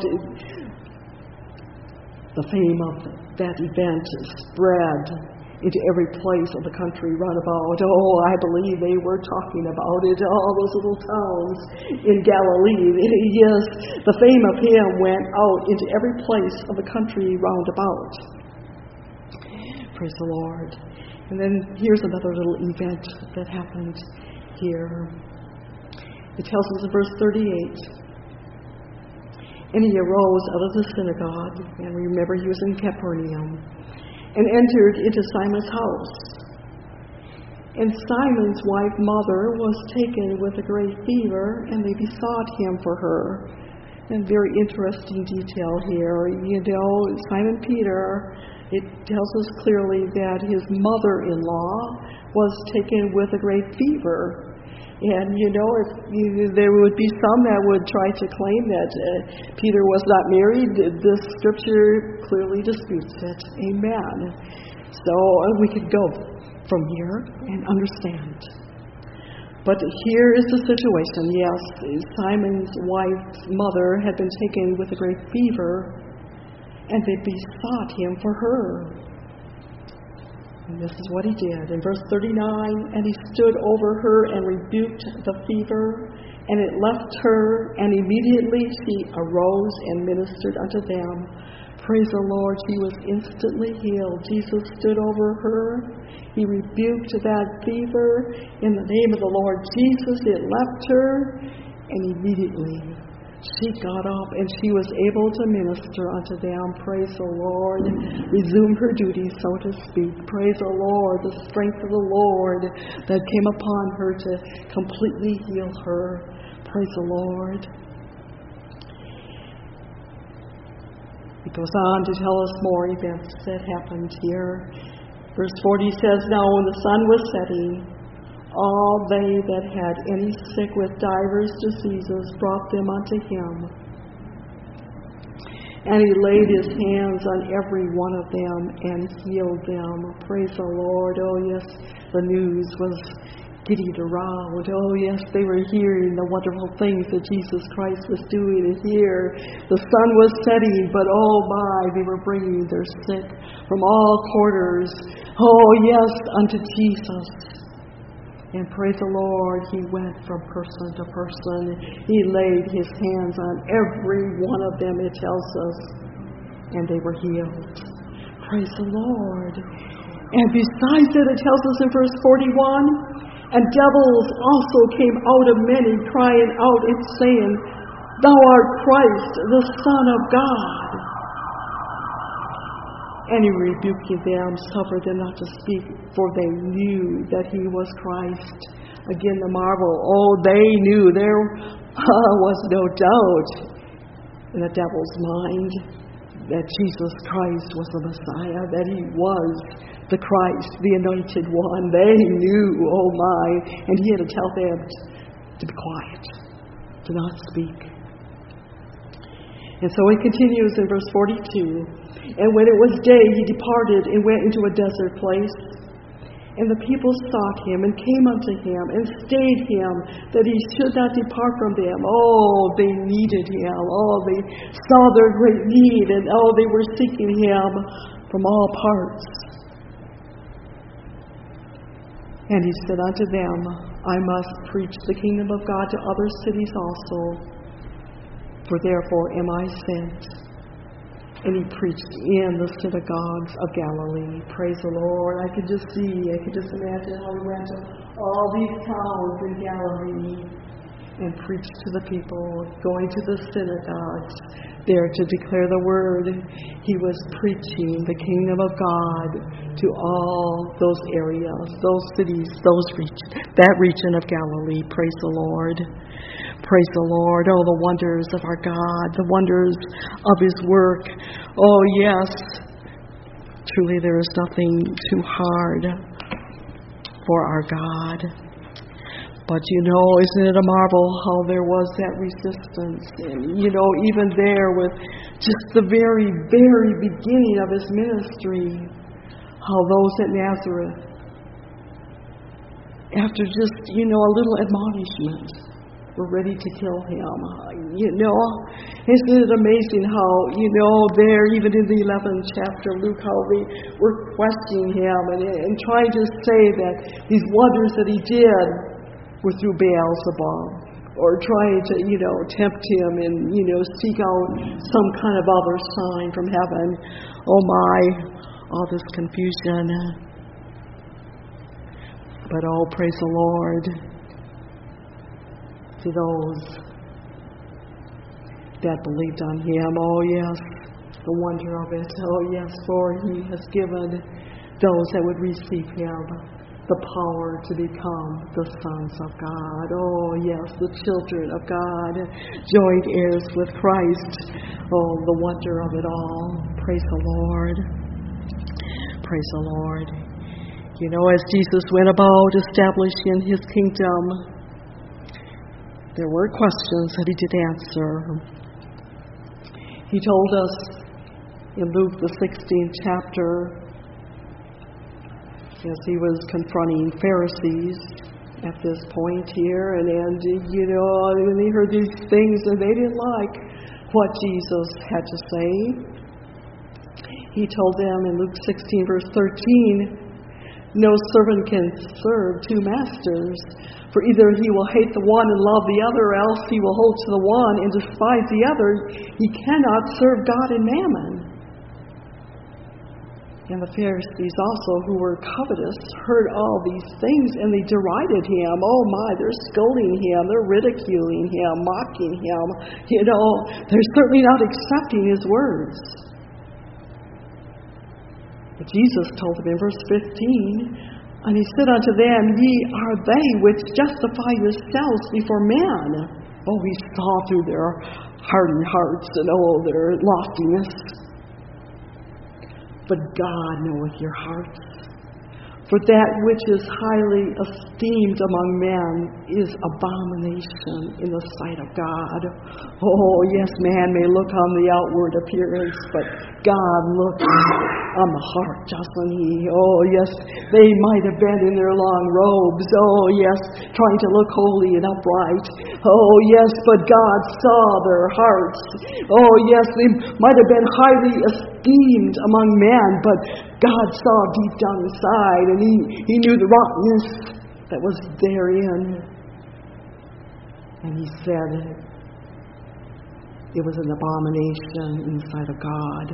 the fame of that event spread into every place of the country round about. Oh, I believe they were talking about it, all those little towns in Galilee. Yes, the fame of him went out into every place of the country round about. Praise the Lord. And then here's another little event that happened here. It tells us in verse thirty-eight. And he arose out of the synagogue, and remember he was in Capernaum, and entered into Simon's house. And Simon's wife mother was taken with a great fever, and they besought him for her. And very interesting detail here. You know, Simon Peter, it tells us clearly that his mother-in-law was taken with a great fever. And, you know, if you, there would be some that would try to claim that uh, Peter was not married. This scripture clearly disputes it. Amen. So uh, we could go from here and understand. But here is the situation. Yes, Simon's wife's mother had been taken with a great fever, and they besought him for her. And this is what he did. In verse thirty-nine, and he stood over her and rebuked the fever, and it left her, and immediately she arose and ministered unto them. Praise the Lord, she was instantly healed. Jesus stood over her. He rebuked that fever. In the name of the Lord Jesus, it left her, and immediately she got up and she was able to minister unto them. Praise the Lord. Resume her duties, so to speak. Praise the Lord. The strength of the Lord that came upon her to completely heal her. Praise the Lord. It goes on to tell us more events that happened here. Verse forty says, now when the sun was setting, all they that had any sick with divers diseases brought them unto him. And he laid his hands on every one of them and healed them. Praise the Lord. Oh yes, the news was getting around. Oh yes, they were hearing the wonderful things that Jesus Christ was doing. And here, the sun was setting, but oh my, they were bringing their sick from all quarters. Oh yes, unto Jesus. And praise the Lord, he went from person to person. He laid his hands on every one of them, it tells us, and they were healed. Praise the Lord. And besides that, it tells us in verse forty-one, and devils also came out of many, crying out and saying, Thou art Christ, the Son of God. And he rebuked them, suffered them not to speak, for they knew that he was Christ. Again, the marvel. Oh, they knew. There uh, was no doubt in the devil's mind that Jesus Christ was the Messiah, that he was the Christ, the anointed one. They knew, oh my. And he had to tell them to be quiet, to not speak. And so it continues in verse forty-two. And when it was day, he departed and went into a desert place. And the people sought him and came unto him and stayed him, that he should not depart from them. Oh, they needed him. Oh, they saw their great need, and oh, they were seeking him from all parts. And he said unto them, I must preach the kingdom of God to other cities also, for therefore am I sent. And he preached in the synagogues of Galilee. Praise the Lord. I could just see, I could just imagine how he went to all these towns in Galilee and preached to the people, going to the synagogues there to declare the word. He was preaching the kingdom of God to all those areas, those cities, those regions, that region of Galilee. Praise the Lord. Praise the Lord. Oh, the wonders of our God, the wonders of his work. Oh, yes. Truly, there is nothing too hard for our God. But, you know, isn't it a marvel how there was that resistance? And, you know, even there with just the very, very beginning of his ministry, how those at Nazareth, after just, you know, a little admonishment, were ready to kill him. You know, isn't it amazing how, you know, there, even in the eleventh chapter of Luke, how they were questioning him and, and trying to say that these wonders that he did were through Beelzebub, or trying to, you know, tempt him and, you know, seek out some kind of other sign from heaven. Oh my, all this confusion. But oh, praise the Lord. To those that believed on him. Oh, yes, the wonder of it. Oh, yes, for he has given those that would receive him the power to become the sons of God. Oh, yes, the children of God, joint heirs with Christ. Oh, the wonder of it all. Praise the Lord. Praise the Lord. You know, as Jesus went about establishing his kingdom, there were questions that he did answer. He told us in Luke, the sixteenth chapter, as he was confronting Pharisees at this point here, and, and you know, and they heard these things and they didn't like what Jesus had to say. He told them in Luke sixteen, verse thirteen, no servant can serve two masters, for either he will hate the one and love the other, or else he will hold to the one and despise the other. He cannot serve God and mammon. And the Pharisees also, who were covetous, heard all these things, and they derided him. Oh my, they're scolding him, they're ridiculing him, mocking him. You know, they're certainly not accepting his words. But Jesus told them in verse fifteen, and he said unto them, ye are they which justify yourselves before men. Oh, he saw through their hardened hearts and oh, their loftiness. But God knoweth your hearts. For that which is highly esteemed among men is abomination in the sight of God. Oh, yes, man may look on the outward appearance, but God looks on the heart, doesn't he? Oh, yes, they might have been in their long robes. Oh, yes, trying to look holy and upright. Oh, yes, but God saw their hearts. Oh, yes, they might have been highly esteemed among men, but God saw deep down inside, and he, he knew the rottenness that was therein. And he said it was an abomination in the sight of God.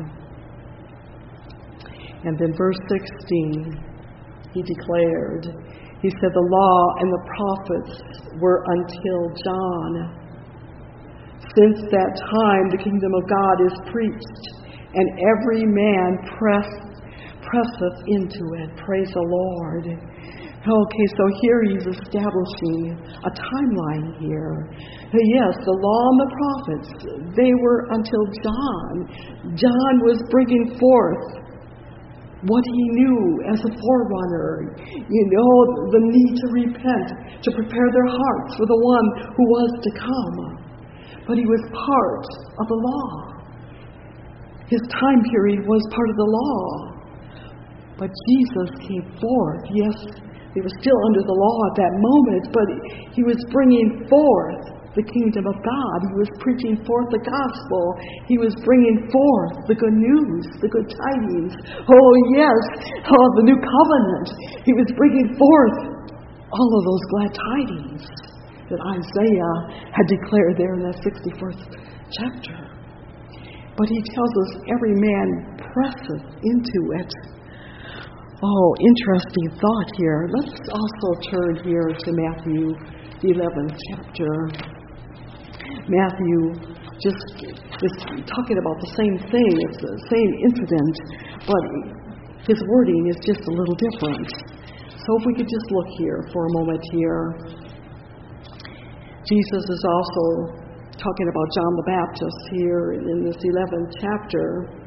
And then verse sixteen, he declared, he said, the law and the prophets were until John. Since that time the kingdom of God is preached, and every man pressed presseth into it. Praise the Lord. Okay, so here he's establishing a timeline here. Yes, the law and the prophets, they were until John. John was bringing forth what he knew as a forerunner. You know, the need to repent, to prepare their hearts for the one who was to come. But he was part of the law. His time period was part of the law. But Jesus came forth. Yes, they were still under the law at that moment, but he was bringing forth the kingdom of God. He was preaching forth the gospel. He was bringing forth the good news, the good tidings. Oh, yes, oh, the new covenant. He was bringing forth all of those glad tidings that Isaiah had declared there in that sixty-first chapter. But he tells us every man presseth into it. Oh, interesting thought here. Let's also turn here to Matthew, the eleventh chapter. Matthew just is talking about the same thing. It's the same incident, but his wording is just a little different. So if we could just look here for a moment here. Jesus is also talking about John the Baptist here in this eleventh chapter.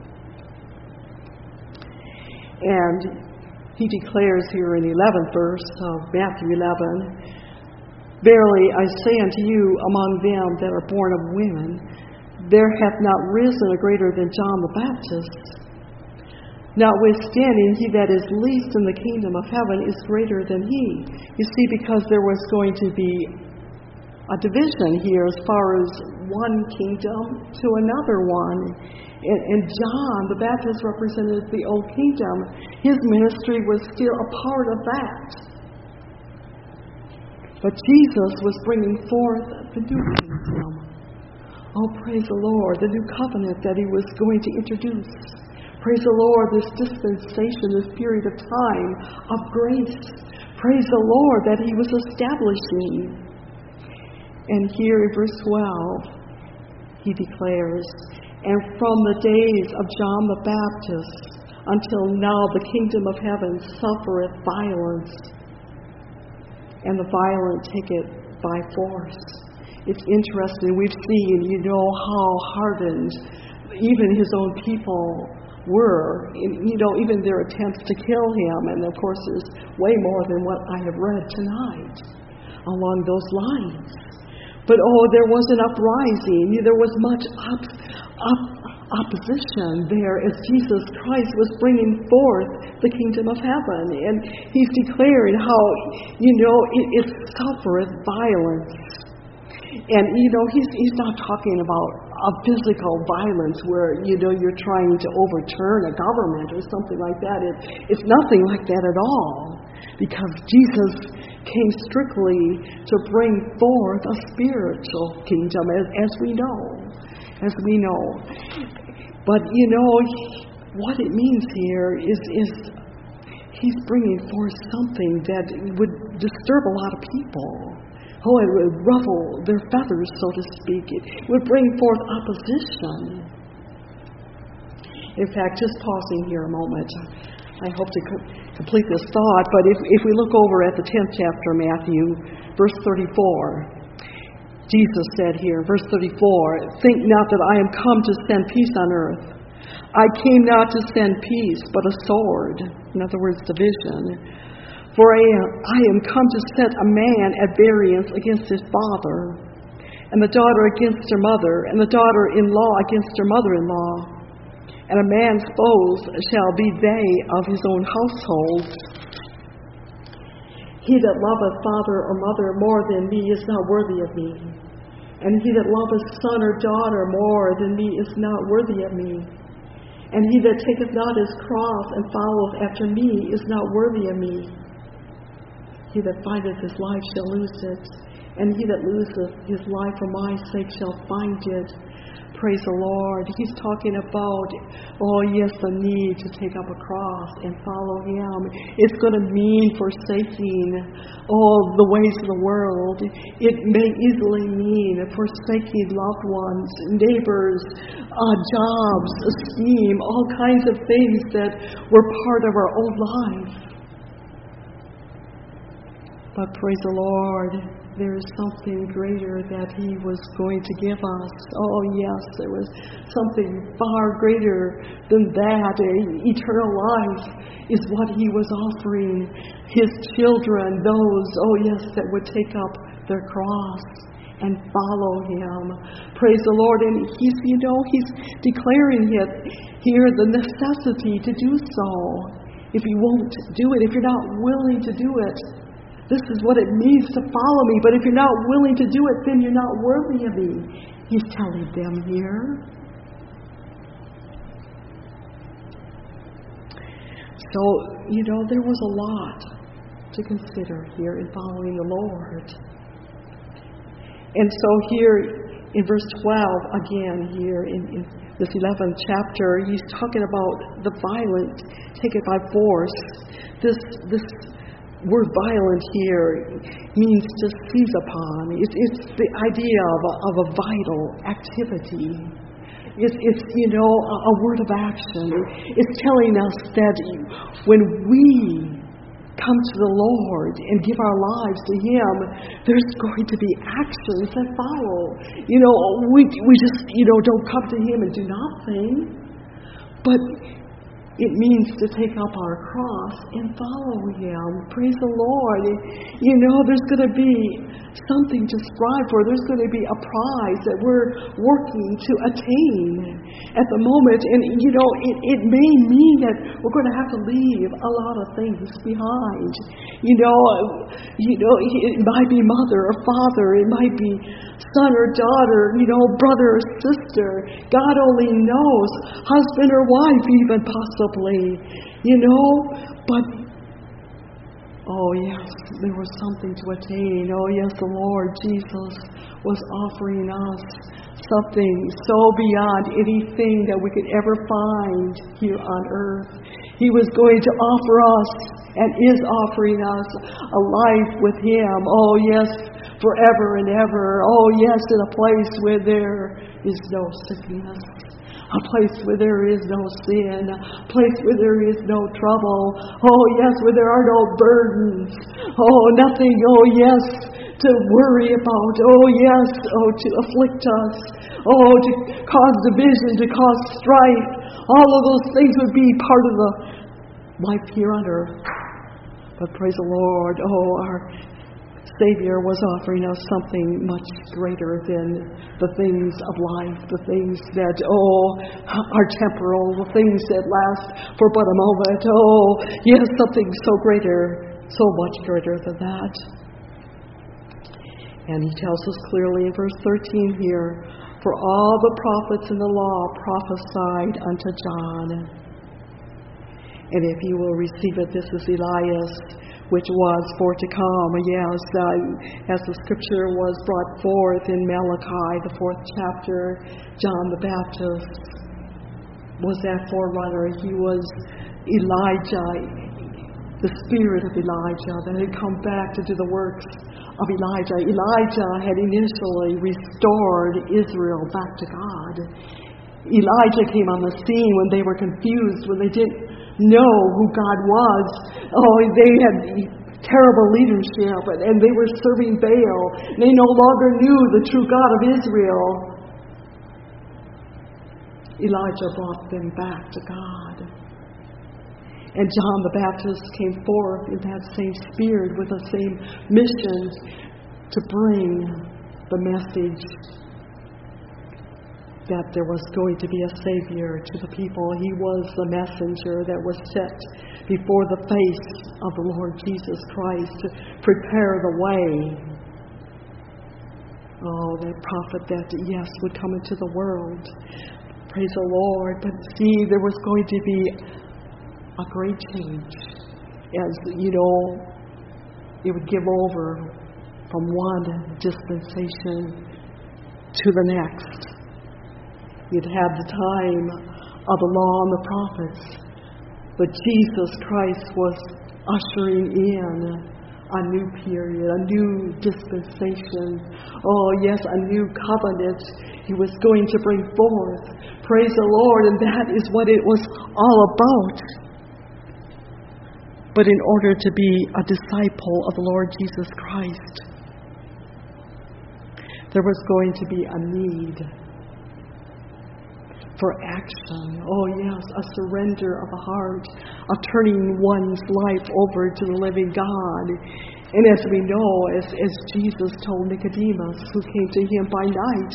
And he declares here in the eleventh verse of Matthew eleven, "Verily I say unto you, among them that are born of women, there hath not risen a greater than John the Baptist. Notwithstanding, he that is least in the kingdom of heaven is greater than he." You see, because there was going to be a division here as far as one kingdom to another one. And, and John the Baptist represented the old kingdom. His ministry was still a part of that. But Jesus was bringing forth the new kingdom. Oh, praise the Lord, the new covenant that he was going to introduce. Praise the Lord, this dispensation, this period of time of grace. Praise the Lord that he was establishing. And here in verse twelve, he declares, "And from the days of John the Baptist until now the kingdom of heaven suffereth violence, and the violent take it by force." It's interesting. We've seen, you know, how hardened even his own people were, in, you know, even their attempts to kill him. And of course, there's way more than what I have read tonight along those lines. But oh, there was an uprising. There was much up, up, opposition there as Jesus Christ was bringing forth the kingdom of heaven. And he's declaring how, you know, it, it suffereth violence. And, you know, he's, he's not talking about a physical violence where, you know, you're trying to overturn a government or something like that. It, it's nothing like that at all. Because Jesus came strictly to bring forth a spiritual kingdom, as, as we know. As we know. But, you know, what it means here is, is he's bringing forth something that would disturb a lot of people. Oh, it would ruffle their feathers, so to speak. It would bring forth opposition. In fact, just pausing here a moment, I hope to co- complete this thought, but if, if we look over at the tenth chapter of Matthew, verse thirty-four, Jesus said here, verse thirty-four, "Think not that I am come to send peace on earth. I came not to send peace, but a sword." In other words, division. "For I am, I am come to set a man at variance against his father, and the daughter against her mother, and the daughter-in-law against her mother-in-law. And a man's foes shall be they of his own household. He that loveth father or mother more than me is not worthy of me. And he that loveth son or daughter more than me is not worthy of me. And he that taketh not his cross and followeth after me is not worthy of me. He that findeth his life shall lose it, and he that loseth his life for my sake shall find it." Praise the Lord. He's talking about, oh yes, the need to take up a cross and follow him. It's going to mean forsaking all the ways of the world. It may easily mean forsaking loved ones, neighbors, uh, jobs, esteem, all kinds of things that were part of our old life. But praise the Lord, there is something greater that he was going to give us. Oh yes, there was something far greater than that. Eternal life is what he was offering his children, those, oh yes, that would take up their cross and follow him. Praise the Lord. And he's, you know, he's declaring it here, the necessity to do so. if you won't do it, if you're not willing to do it, this is what it means to follow me. But if you're not willing to do it, then you're not worthy of me. He's telling them here. So, you know, there was a lot to consider here in following the Lord. And so here in verse twelve, again here in, in this eleventh chapter, he's talking about the violent taken by force. This this word violent here means to seize upon. It's, it's the idea of a, of a vital activity. It's, it's, you know, a, a word of action. It's telling us that when we come to the Lord and give our lives to Him, there's going to be actions that follow. You know, we we just, you know, don't come to Him and do nothing. But it means to take up our cross and follow Him. Praise the Lord. You know, there's going to be something to strive for. There's going to be a prize that we're working to attain at the moment. And, you know, it, it may mean that we're going to have to leave a lot of things behind. You know, you know, it might be mother or father. It might be son or daughter, you know, brother or sister. God only knows. Husband or wife even possibly. You know, but oh yes, there was something to attain. Oh yes, the Lord Jesus was offering us something so beyond anything that we could ever find here on earth. He was going to offer us and is offering us a life with Him. Oh yes, forever and ever. Oh yes, in a place where there is no sickness. A place where there is no sin. A place where there is no trouble. Oh yes, where there are no burdens. Oh, nothing, oh yes, to worry about. Oh yes, oh, to afflict us. Oh, to cause division, to cause strife. All of those things would be part of the life here on earth. But praise the Lord, oh, our Savior was offering us something much greater than the things of life, the things that, oh, are temporal, the things that last for but a moment. Oh, yes, something so greater, so much greater than that. And He tells us clearly in verse thirteen here, for all the prophets in the law prophesied unto John. And if you will receive it, this is Elias, which was for to come. Yes, uh, as the scripture was brought forth in Malachi, the fourth chapter, John the Baptist was that forerunner. He was Elijah, the spirit of Elijah that had come back to do the works of Elijah. Elijah had initially restored Israel back to God. Elijah came on the scene when they were confused, when they didn't know who God was. Oh, they had terrible leadership, and they were serving Baal. They no longer knew the true God of Israel. Elijah brought them back to God. And John the Baptist came forth in that same spirit with the same mission to bring the message that there was going to be a Savior to the people. He was the messenger that was set before the face of the Lord Jesus Christ to prepare the way. Oh, that prophet that, yes, would come into the world. Praise the Lord. But see, there was going to be a great change. As, you know, it would give over from one dispensation to the next. You'd have the time of the law and the prophets. But Jesus Christ was ushering in a new period, a new dispensation. Oh, yes, a new covenant He was going to bring forth. Praise the Lord, and that is what it was all about. But in order to be a disciple of the Lord Jesus Christ, there was going to be a need for action. Oh yes, a surrender of the heart, a turning one's life over to the living God. And as we know, as, as Jesus told Nicodemus, who came to Him by night,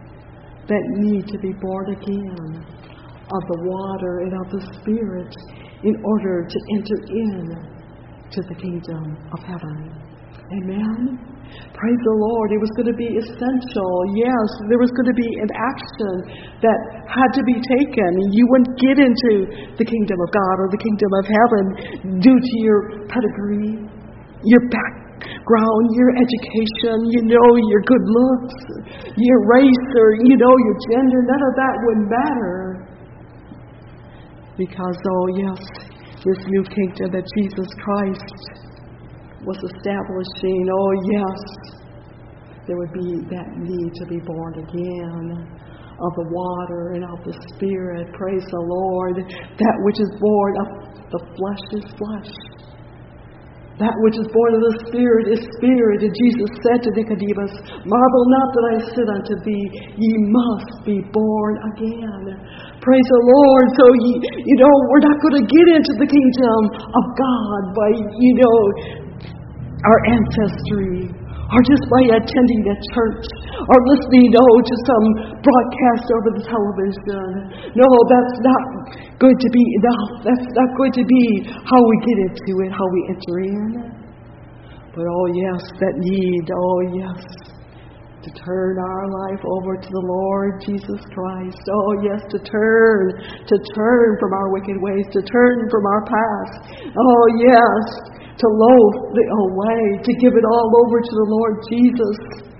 that need to be born again of the water and of the Spirit. in order to enter in to the kingdom of heaven. Amen? Praise the Lord. It was going to be essential. Yes, there was going to be an action that had to be taken. You wouldn't get into the kingdom of God or the kingdom of heaven due to your pedigree, your background, your education, you know, your good looks, your race, or, you know, your gender. None of that would matter. Because, oh yes, this new kingdom that Jesus Christ was establishing, oh yes, there would be that need to be born again of the water and of the Spirit. Praise the Lord. That which is born of the flesh is flesh. That which is born of the Spirit is spirit. And Jesus said to Nicodemus, marvel not that I said unto thee, ye must be born again. Praise the Lord. So, ye, you know, we're not going to get into the kingdom of God by, you know, our ancestry, or just by attending a church, or listening, oh, to some broadcast over the television. No, that's not going to be enough. That's not going to be how we get into it, how we enter in. But oh yes, that need, oh yes, to turn our life over to the Lord Jesus Christ. Oh yes, to turn, to turn from our wicked ways, to turn from our past. Oh yes, to loathe the old way, to give it all over to the Lord Jesus.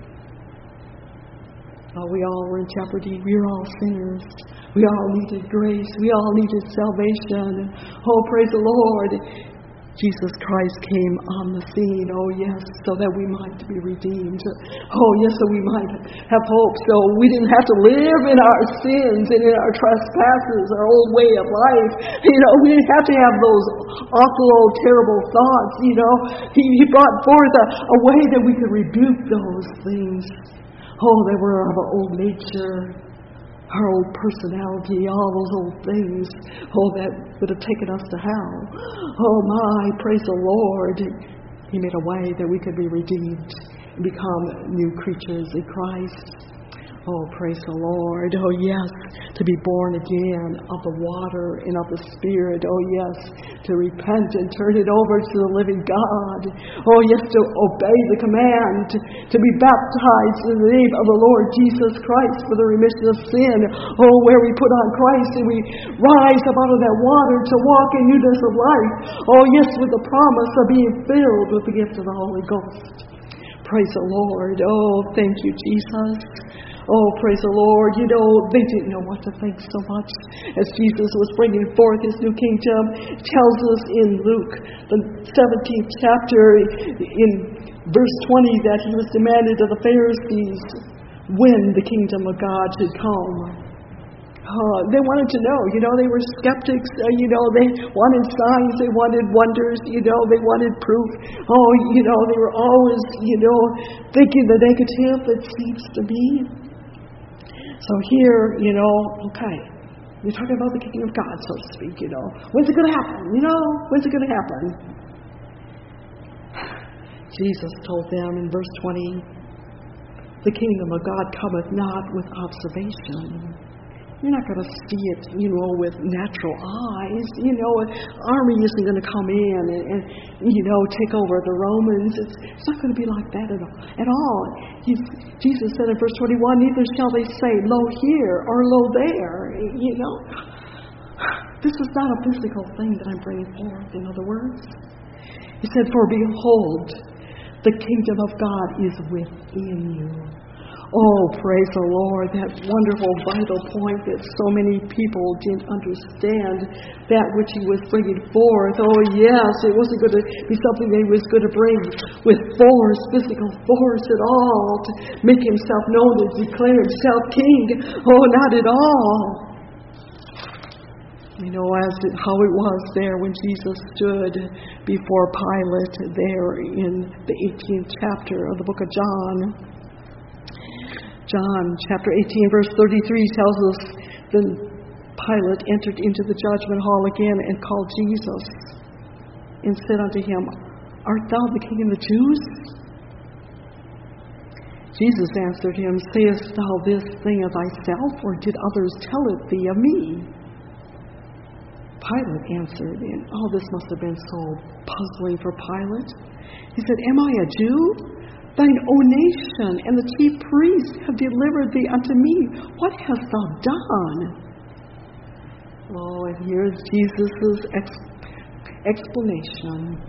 Oh, we all were in jeopardy. We were all sinners. We all needed grace. We all needed salvation. Oh, praise the Lord. Jesus Christ came on the scene, oh yes, so that we might be redeemed. Oh yes, so we might have hope. So we didn't have to live in our sins and in our trespasses, our old way of life. You know, we didn't have to have those awful, old, terrible thoughts. You know, He, he brought forth a, a way that we could rebuke those things. Oh, they were of our old nature, our old personality, all those old things, oh, that would have taken us to hell. Oh my, praise the Lord. He made a way that we could be redeemed and become new creatures in Christ. Oh, praise the Lord. Oh, yes, to be born again of the water and of the Spirit. Oh, yes, to repent and turn it over to the living God. Oh, yes, to obey the command, to be baptized in the name of the Lord Jesus Christ for the remission of sin. Oh, where we put on Christ and we rise up out of that water to walk in newness of life. Oh, yes, with the promise of being filled with the gift of the Holy Ghost. Praise the Lord. Oh, thank you, Jesus. Oh, praise the Lord. You know, they didn't know what to think so much as Jesus was bringing forth His new kingdom. It tells us in Luke, the seventeenth chapter, in verse twenty, that He was demanded of the Pharisees when the kingdom of God should come. Uh, they wanted to know, you know, they were skeptics, uh, you know, they wanted signs, they wanted wonders, you know, they wanted proof. Oh, you know, they were always, you know, thinking the negative, it seems to be. So here, you know, okay, you're talking about the kingdom of God, so to speak, you know. When's it going to happen? You know, when's it going to happen? Jesus told them in verse twenty, the kingdom of God cometh not with observation. You're not going to see it, you know, with natural eyes. You know, an army isn't going to come in and, and you know, take over the Romans. It's, it's not going to be like that at all. At all. He's, Jesus said in verse twenty-one, neither shall they say, lo here or lo there. You know, this is not a physical thing that I'm bringing forth, in other words. He said, for behold, the kingdom of God is within you. Oh, praise the Lord, that wonderful vital point that so many people didn't understand, that which He was bringing forth. Oh, yes, it wasn't going to be something that He was going to bring with force, physical force at all, to make Himself known and declare Himself king. Oh, not at all. You know, as it, how it was there when Jesus stood before Pilate there in the eighteenth chapter of the book of John. John chapter eighteen, verse thirty-three tells us, then Pilate entered into the judgment hall again and called Jesus and said unto Him, art thou the King of the Jews? Jesus answered him, sayest thou this thing of thyself, or did others tell it thee of me? Pilate answered, and oh, this must have been so puzzling for Pilate. He said, Am I a Jew? Thine own nation and the chief priests have delivered thee unto me. What hast thou done? Oh, and here's Jesus' ex- explanation.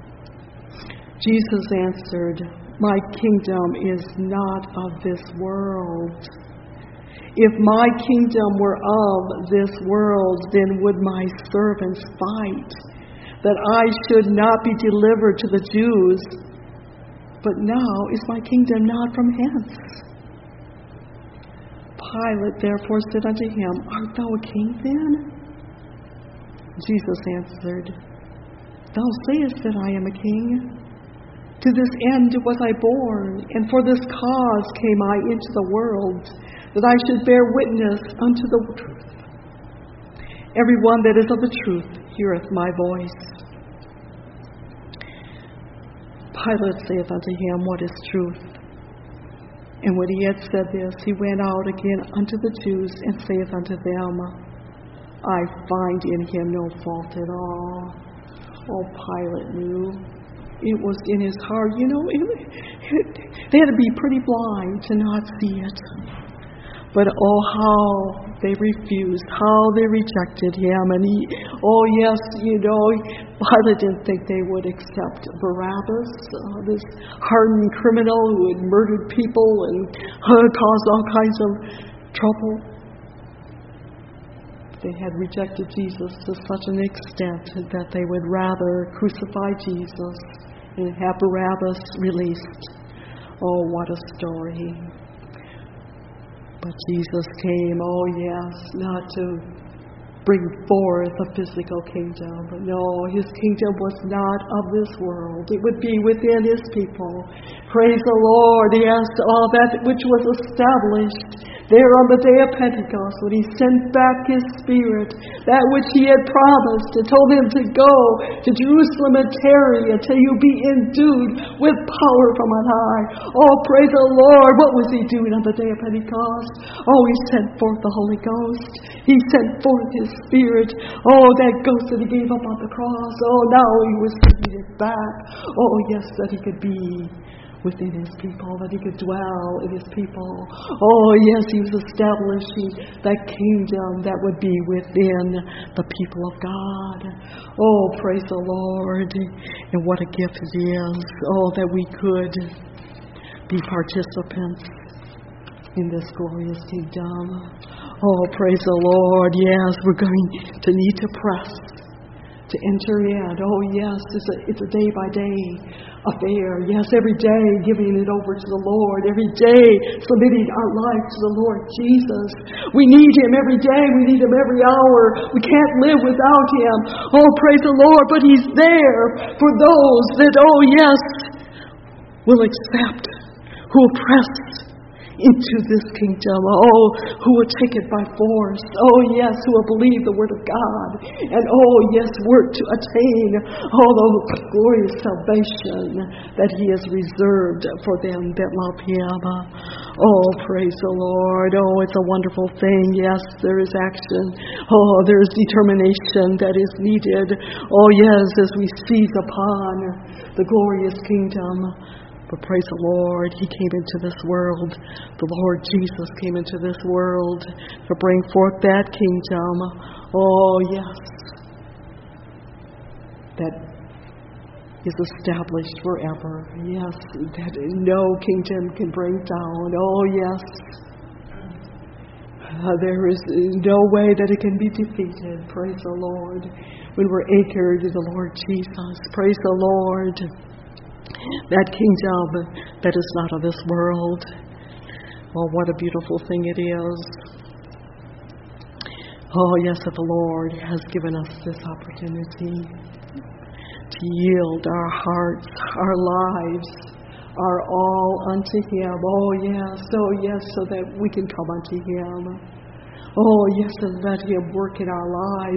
Jesus answered, My kingdom is not of this world. If my kingdom were of this world, then would my servants fight, that I should not be delivered to the Jews. But now is my kingdom not from hence. Pilate therefore said unto him, Art thou a king then? Jesus answered, Thou sayest that I am a king. To this end was I born, and for this cause came I into the world, that I should bear witness unto the truth. Every one that is of the truth heareth my voice. Pilate saith unto him, What is truth? And when he had said this, he went out again unto the Jews, and saith unto them, I find in him no fault at all. Oh, Pilate knew. It was in his heart. You know, it, it, they had to be pretty blind to not see it. But oh, how they refused, how they rejected him. And he, oh yes, you know, Pilate didn't think they would accept Barabbas, uh, this hardened criminal who had murdered people and uh, caused all kinds of trouble. They had rejected Jesus to such an extent that they would rather crucify Jesus and have Barabbas released. Oh, what a story. But Jesus came, oh yes, not to bring forth a physical kingdom, but no, his kingdom was not of this world. It would be within his people. Praise the Lord. Yes, all that which was established there on the day of Pentecost, when he sent back his Spirit, that which he had promised, and told him to go to Jerusalem and tarry until you be endued with power from on high. Oh, praise the Lord. What was he doing on the day of Pentecost? Oh, he sent forth the Holy Ghost. He sent forth his Spirit. Oh, that ghost that he gave up on the cross. Oh, now he was taking it back. Oh, yes, that he could be within his people, that he could dwell in his people. Oh, yes, he was establishing that kingdom that would be within the people of God. Oh, praise the Lord. And what a gift it is. Oh, that we could be participants in this glorious kingdom. Oh, praise the Lord. Yes, we're going to need to press to enter in. Oh, yes, it's a, it's a day-by-day affair. Yes, every day giving it over to the Lord. Every day submitting our life to the Lord Jesus. We need him every day. We need him every hour. We can't live without him. Oh, praise the Lord. But he's there for those that, oh, yes, will accept, who will press into this kingdom. Oh, who will take it by force. Oh, yes, who will believe the word of God. And oh, yes, work to attain all the glorious salvation that he has reserved for them that love him. Oh, praise the Lord. Oh, it's a wonderful thing. Yes, there is action. Oh, there is determination that is needed. Oh, yes, as we seize upon the glorious kingdom. But praise the Lord, he came into this world. The Lord Jesus came into this world to bring forth that kingdom. Oh, yes. That is established forever. Yes, that no kingdom can bring down. Oh, yes. Uh, there is no way that it can be defeated. Praise the Lord. When we're anchored in the Lord Jesus. Praise the Lord. That kingdom that is not of this world. Oh, what a beautiful thing it is. Oh, yes, that the Lord has given us this opportunity to yield our hearts, our lives, our all unto him. Oh, yes, oh, yes, so that we can come unto him. Oh, yes, and let him work in our lives.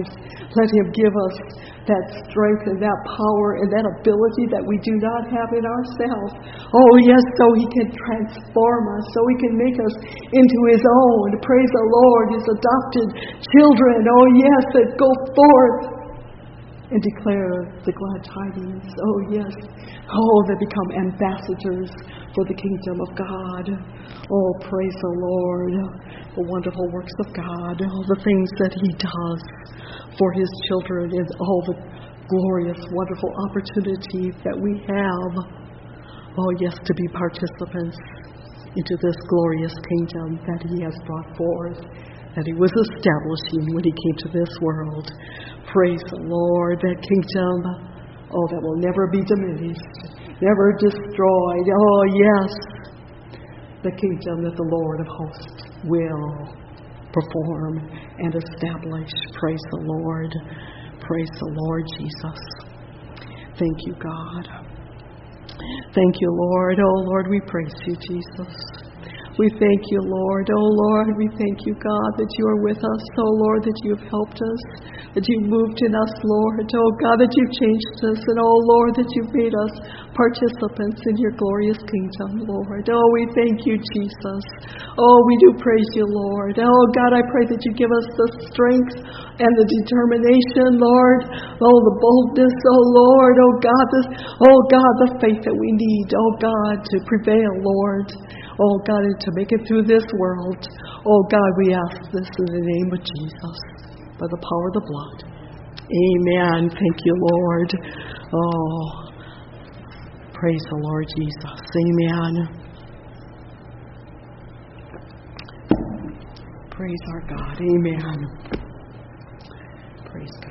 Let Him give us that strength and that power and that ability that we do not have in ourselves. Oh, yes, so He can transform us, so He can make us into His own. Praise the Lord, His adopted children. Oh, yes, that go forth and declare the glad tidings. Oh, yes. Oh, they become ambassadors for the kingdom of God. Oh, praise the Lord. The wonderful works of God. All the things that He does for His children, and all the glorious, wonderful opportunities that we have. Oh, yes, to be participants into this glorious kingdom that He has brought forth, that He was establishing when He came to this world. Praise the Lord, that kingdom, oh, that will never be diminished, never destroyed. Oh, yes, the kingdom that the Lord of hosts will perform and establish. Praise the Lord. Praise the Lord Jesus. Thank you, God. Thank you, Lord. Oh, Lord, we praise you, Jesus. We thank you, Lord. Oh, Lord, we thank you, God, that you are with us. Oh, Lord, that you have helped us, that you've moved in us, Lord. Oh, God, that you've changed us. And, oh, Lord, that you've made us participants in your glorious kingdom, Lord. Oh, we thank you, Jesus. Oh, we do praise you, Lord. Oh, God, I pray that you give us the strength and the determination, Lord. Oh, the boldness, oh, Lord. Oh, God, this, oh, God, the faith that we need, oh, God, to prevail, Lord. Oh, God, and to make it through this world. Oh, God, we ask this in the name of Jesus, by the power of the blood. Amen. Thank you, Lord. Oh, praise the Lord Jesus. Amen. Praise our God. Amen. Praise God.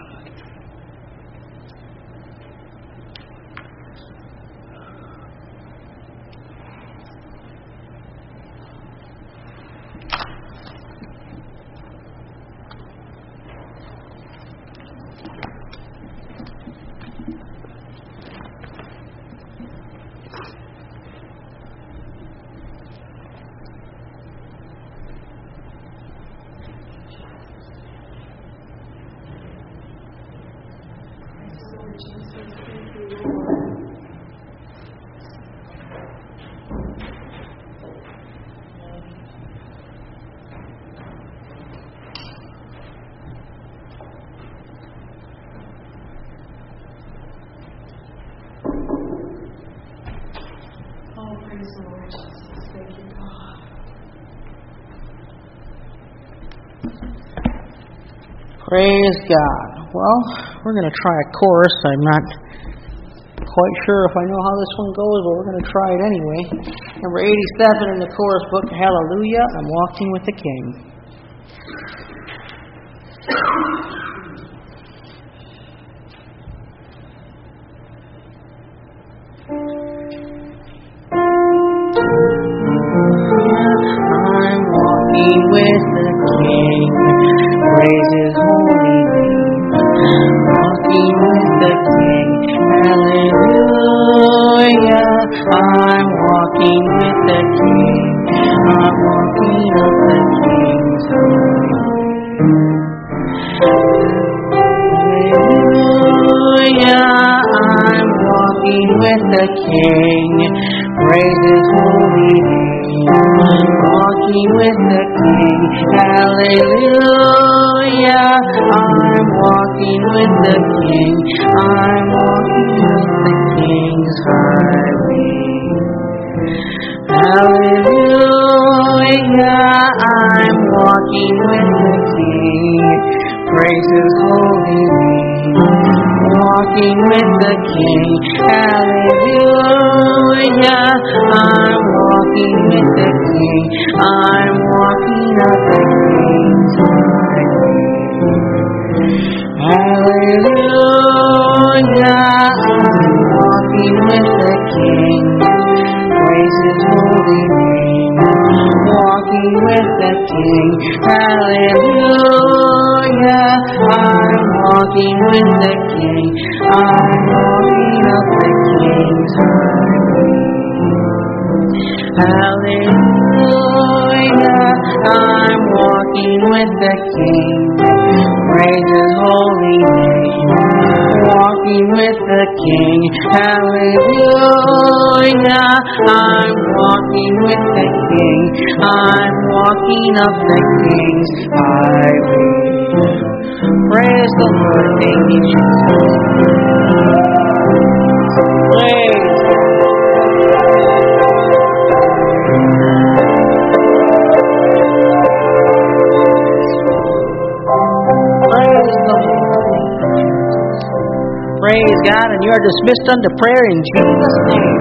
Praise God. Well, we're going to try a chorus. I'm not quite sure if I know how this one goes, but we're going to try it anyway. Number eighty-seven in the chorus book, Hallelujah, I'm Walking with the King. I'm walking with the King. Praise His holy name. Walking with the King. Hallelujah. I'm walking with the King. I'm walking up the King's highway. Hallelujah. I'm walking with the King. Praise His holy name. Walking with the King. Hallelujah. I'm walking with the King. I'm walking up the King's highway. Hallelujah. I'm walking with the King. Praise His holy name. Walking with the King. Hallelujah. I'm walking with the King. I'm walking up the King's highway. Hallelujah. I'm walking with the King. Praise His holy name. Walking with the King. Hallelujah. I'm walking with the King. I'm walking up the King's highway. Hallelujah. I'm walking with the King. praise His holy name. Walking with the King, hallelujah. I'm walking with the King, I'm walking up the King's highway. Praise the Lord, thank you, Jesus. Praise Praise God, and you are dismissed unto prayer in Jesus' name.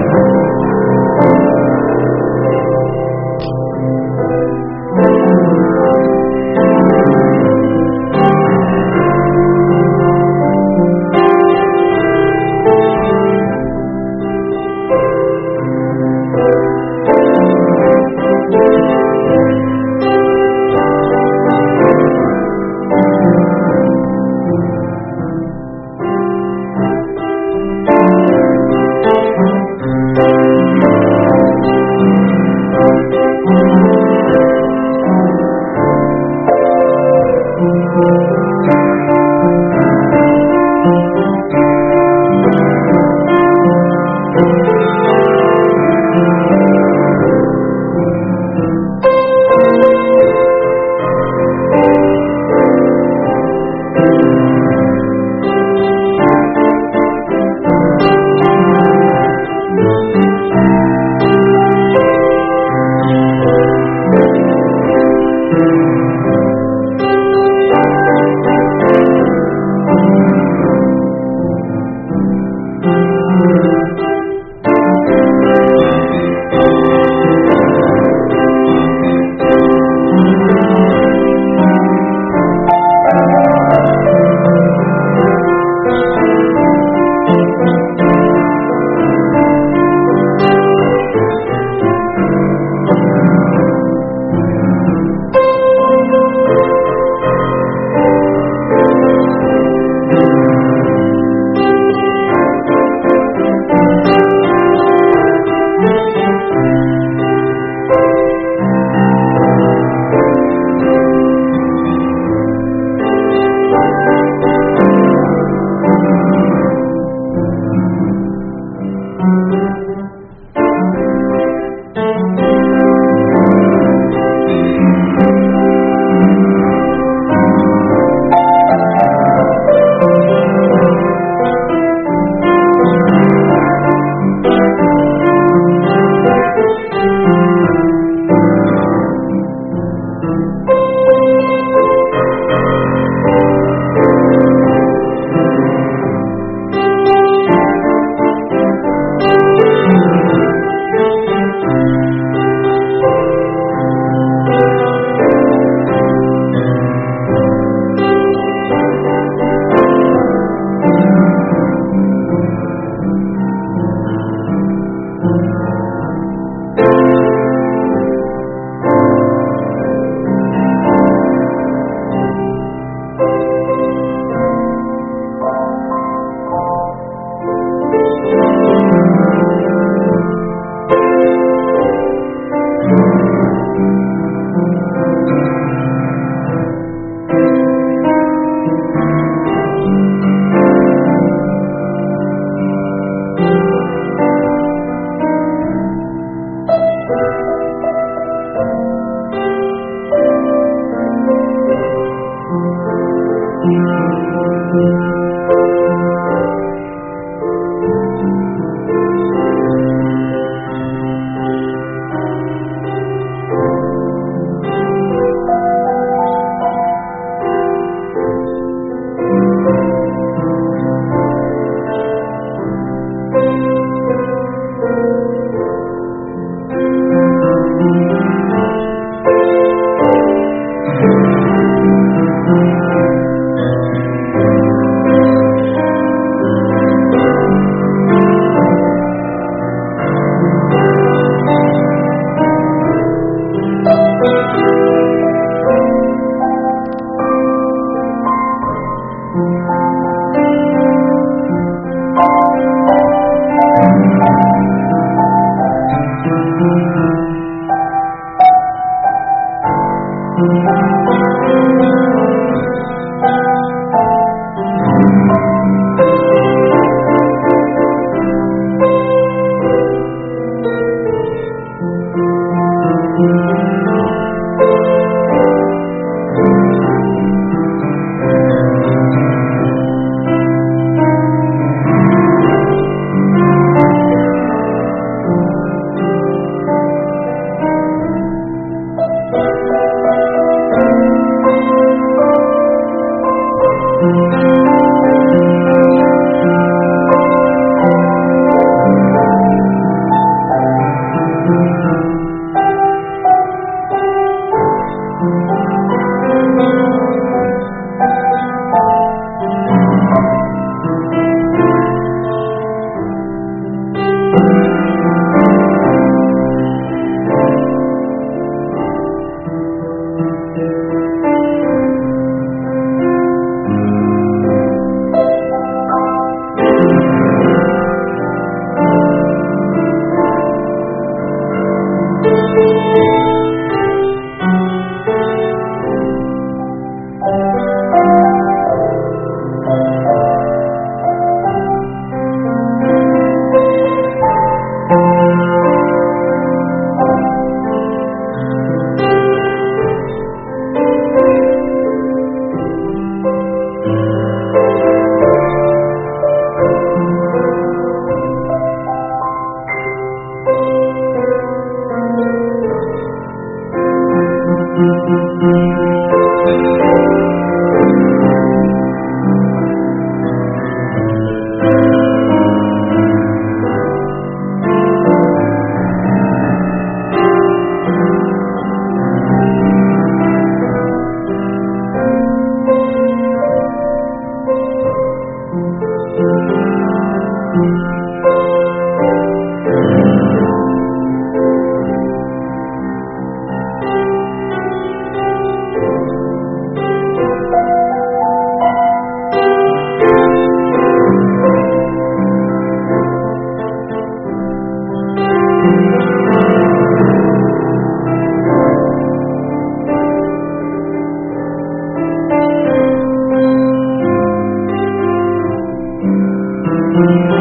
Thank you.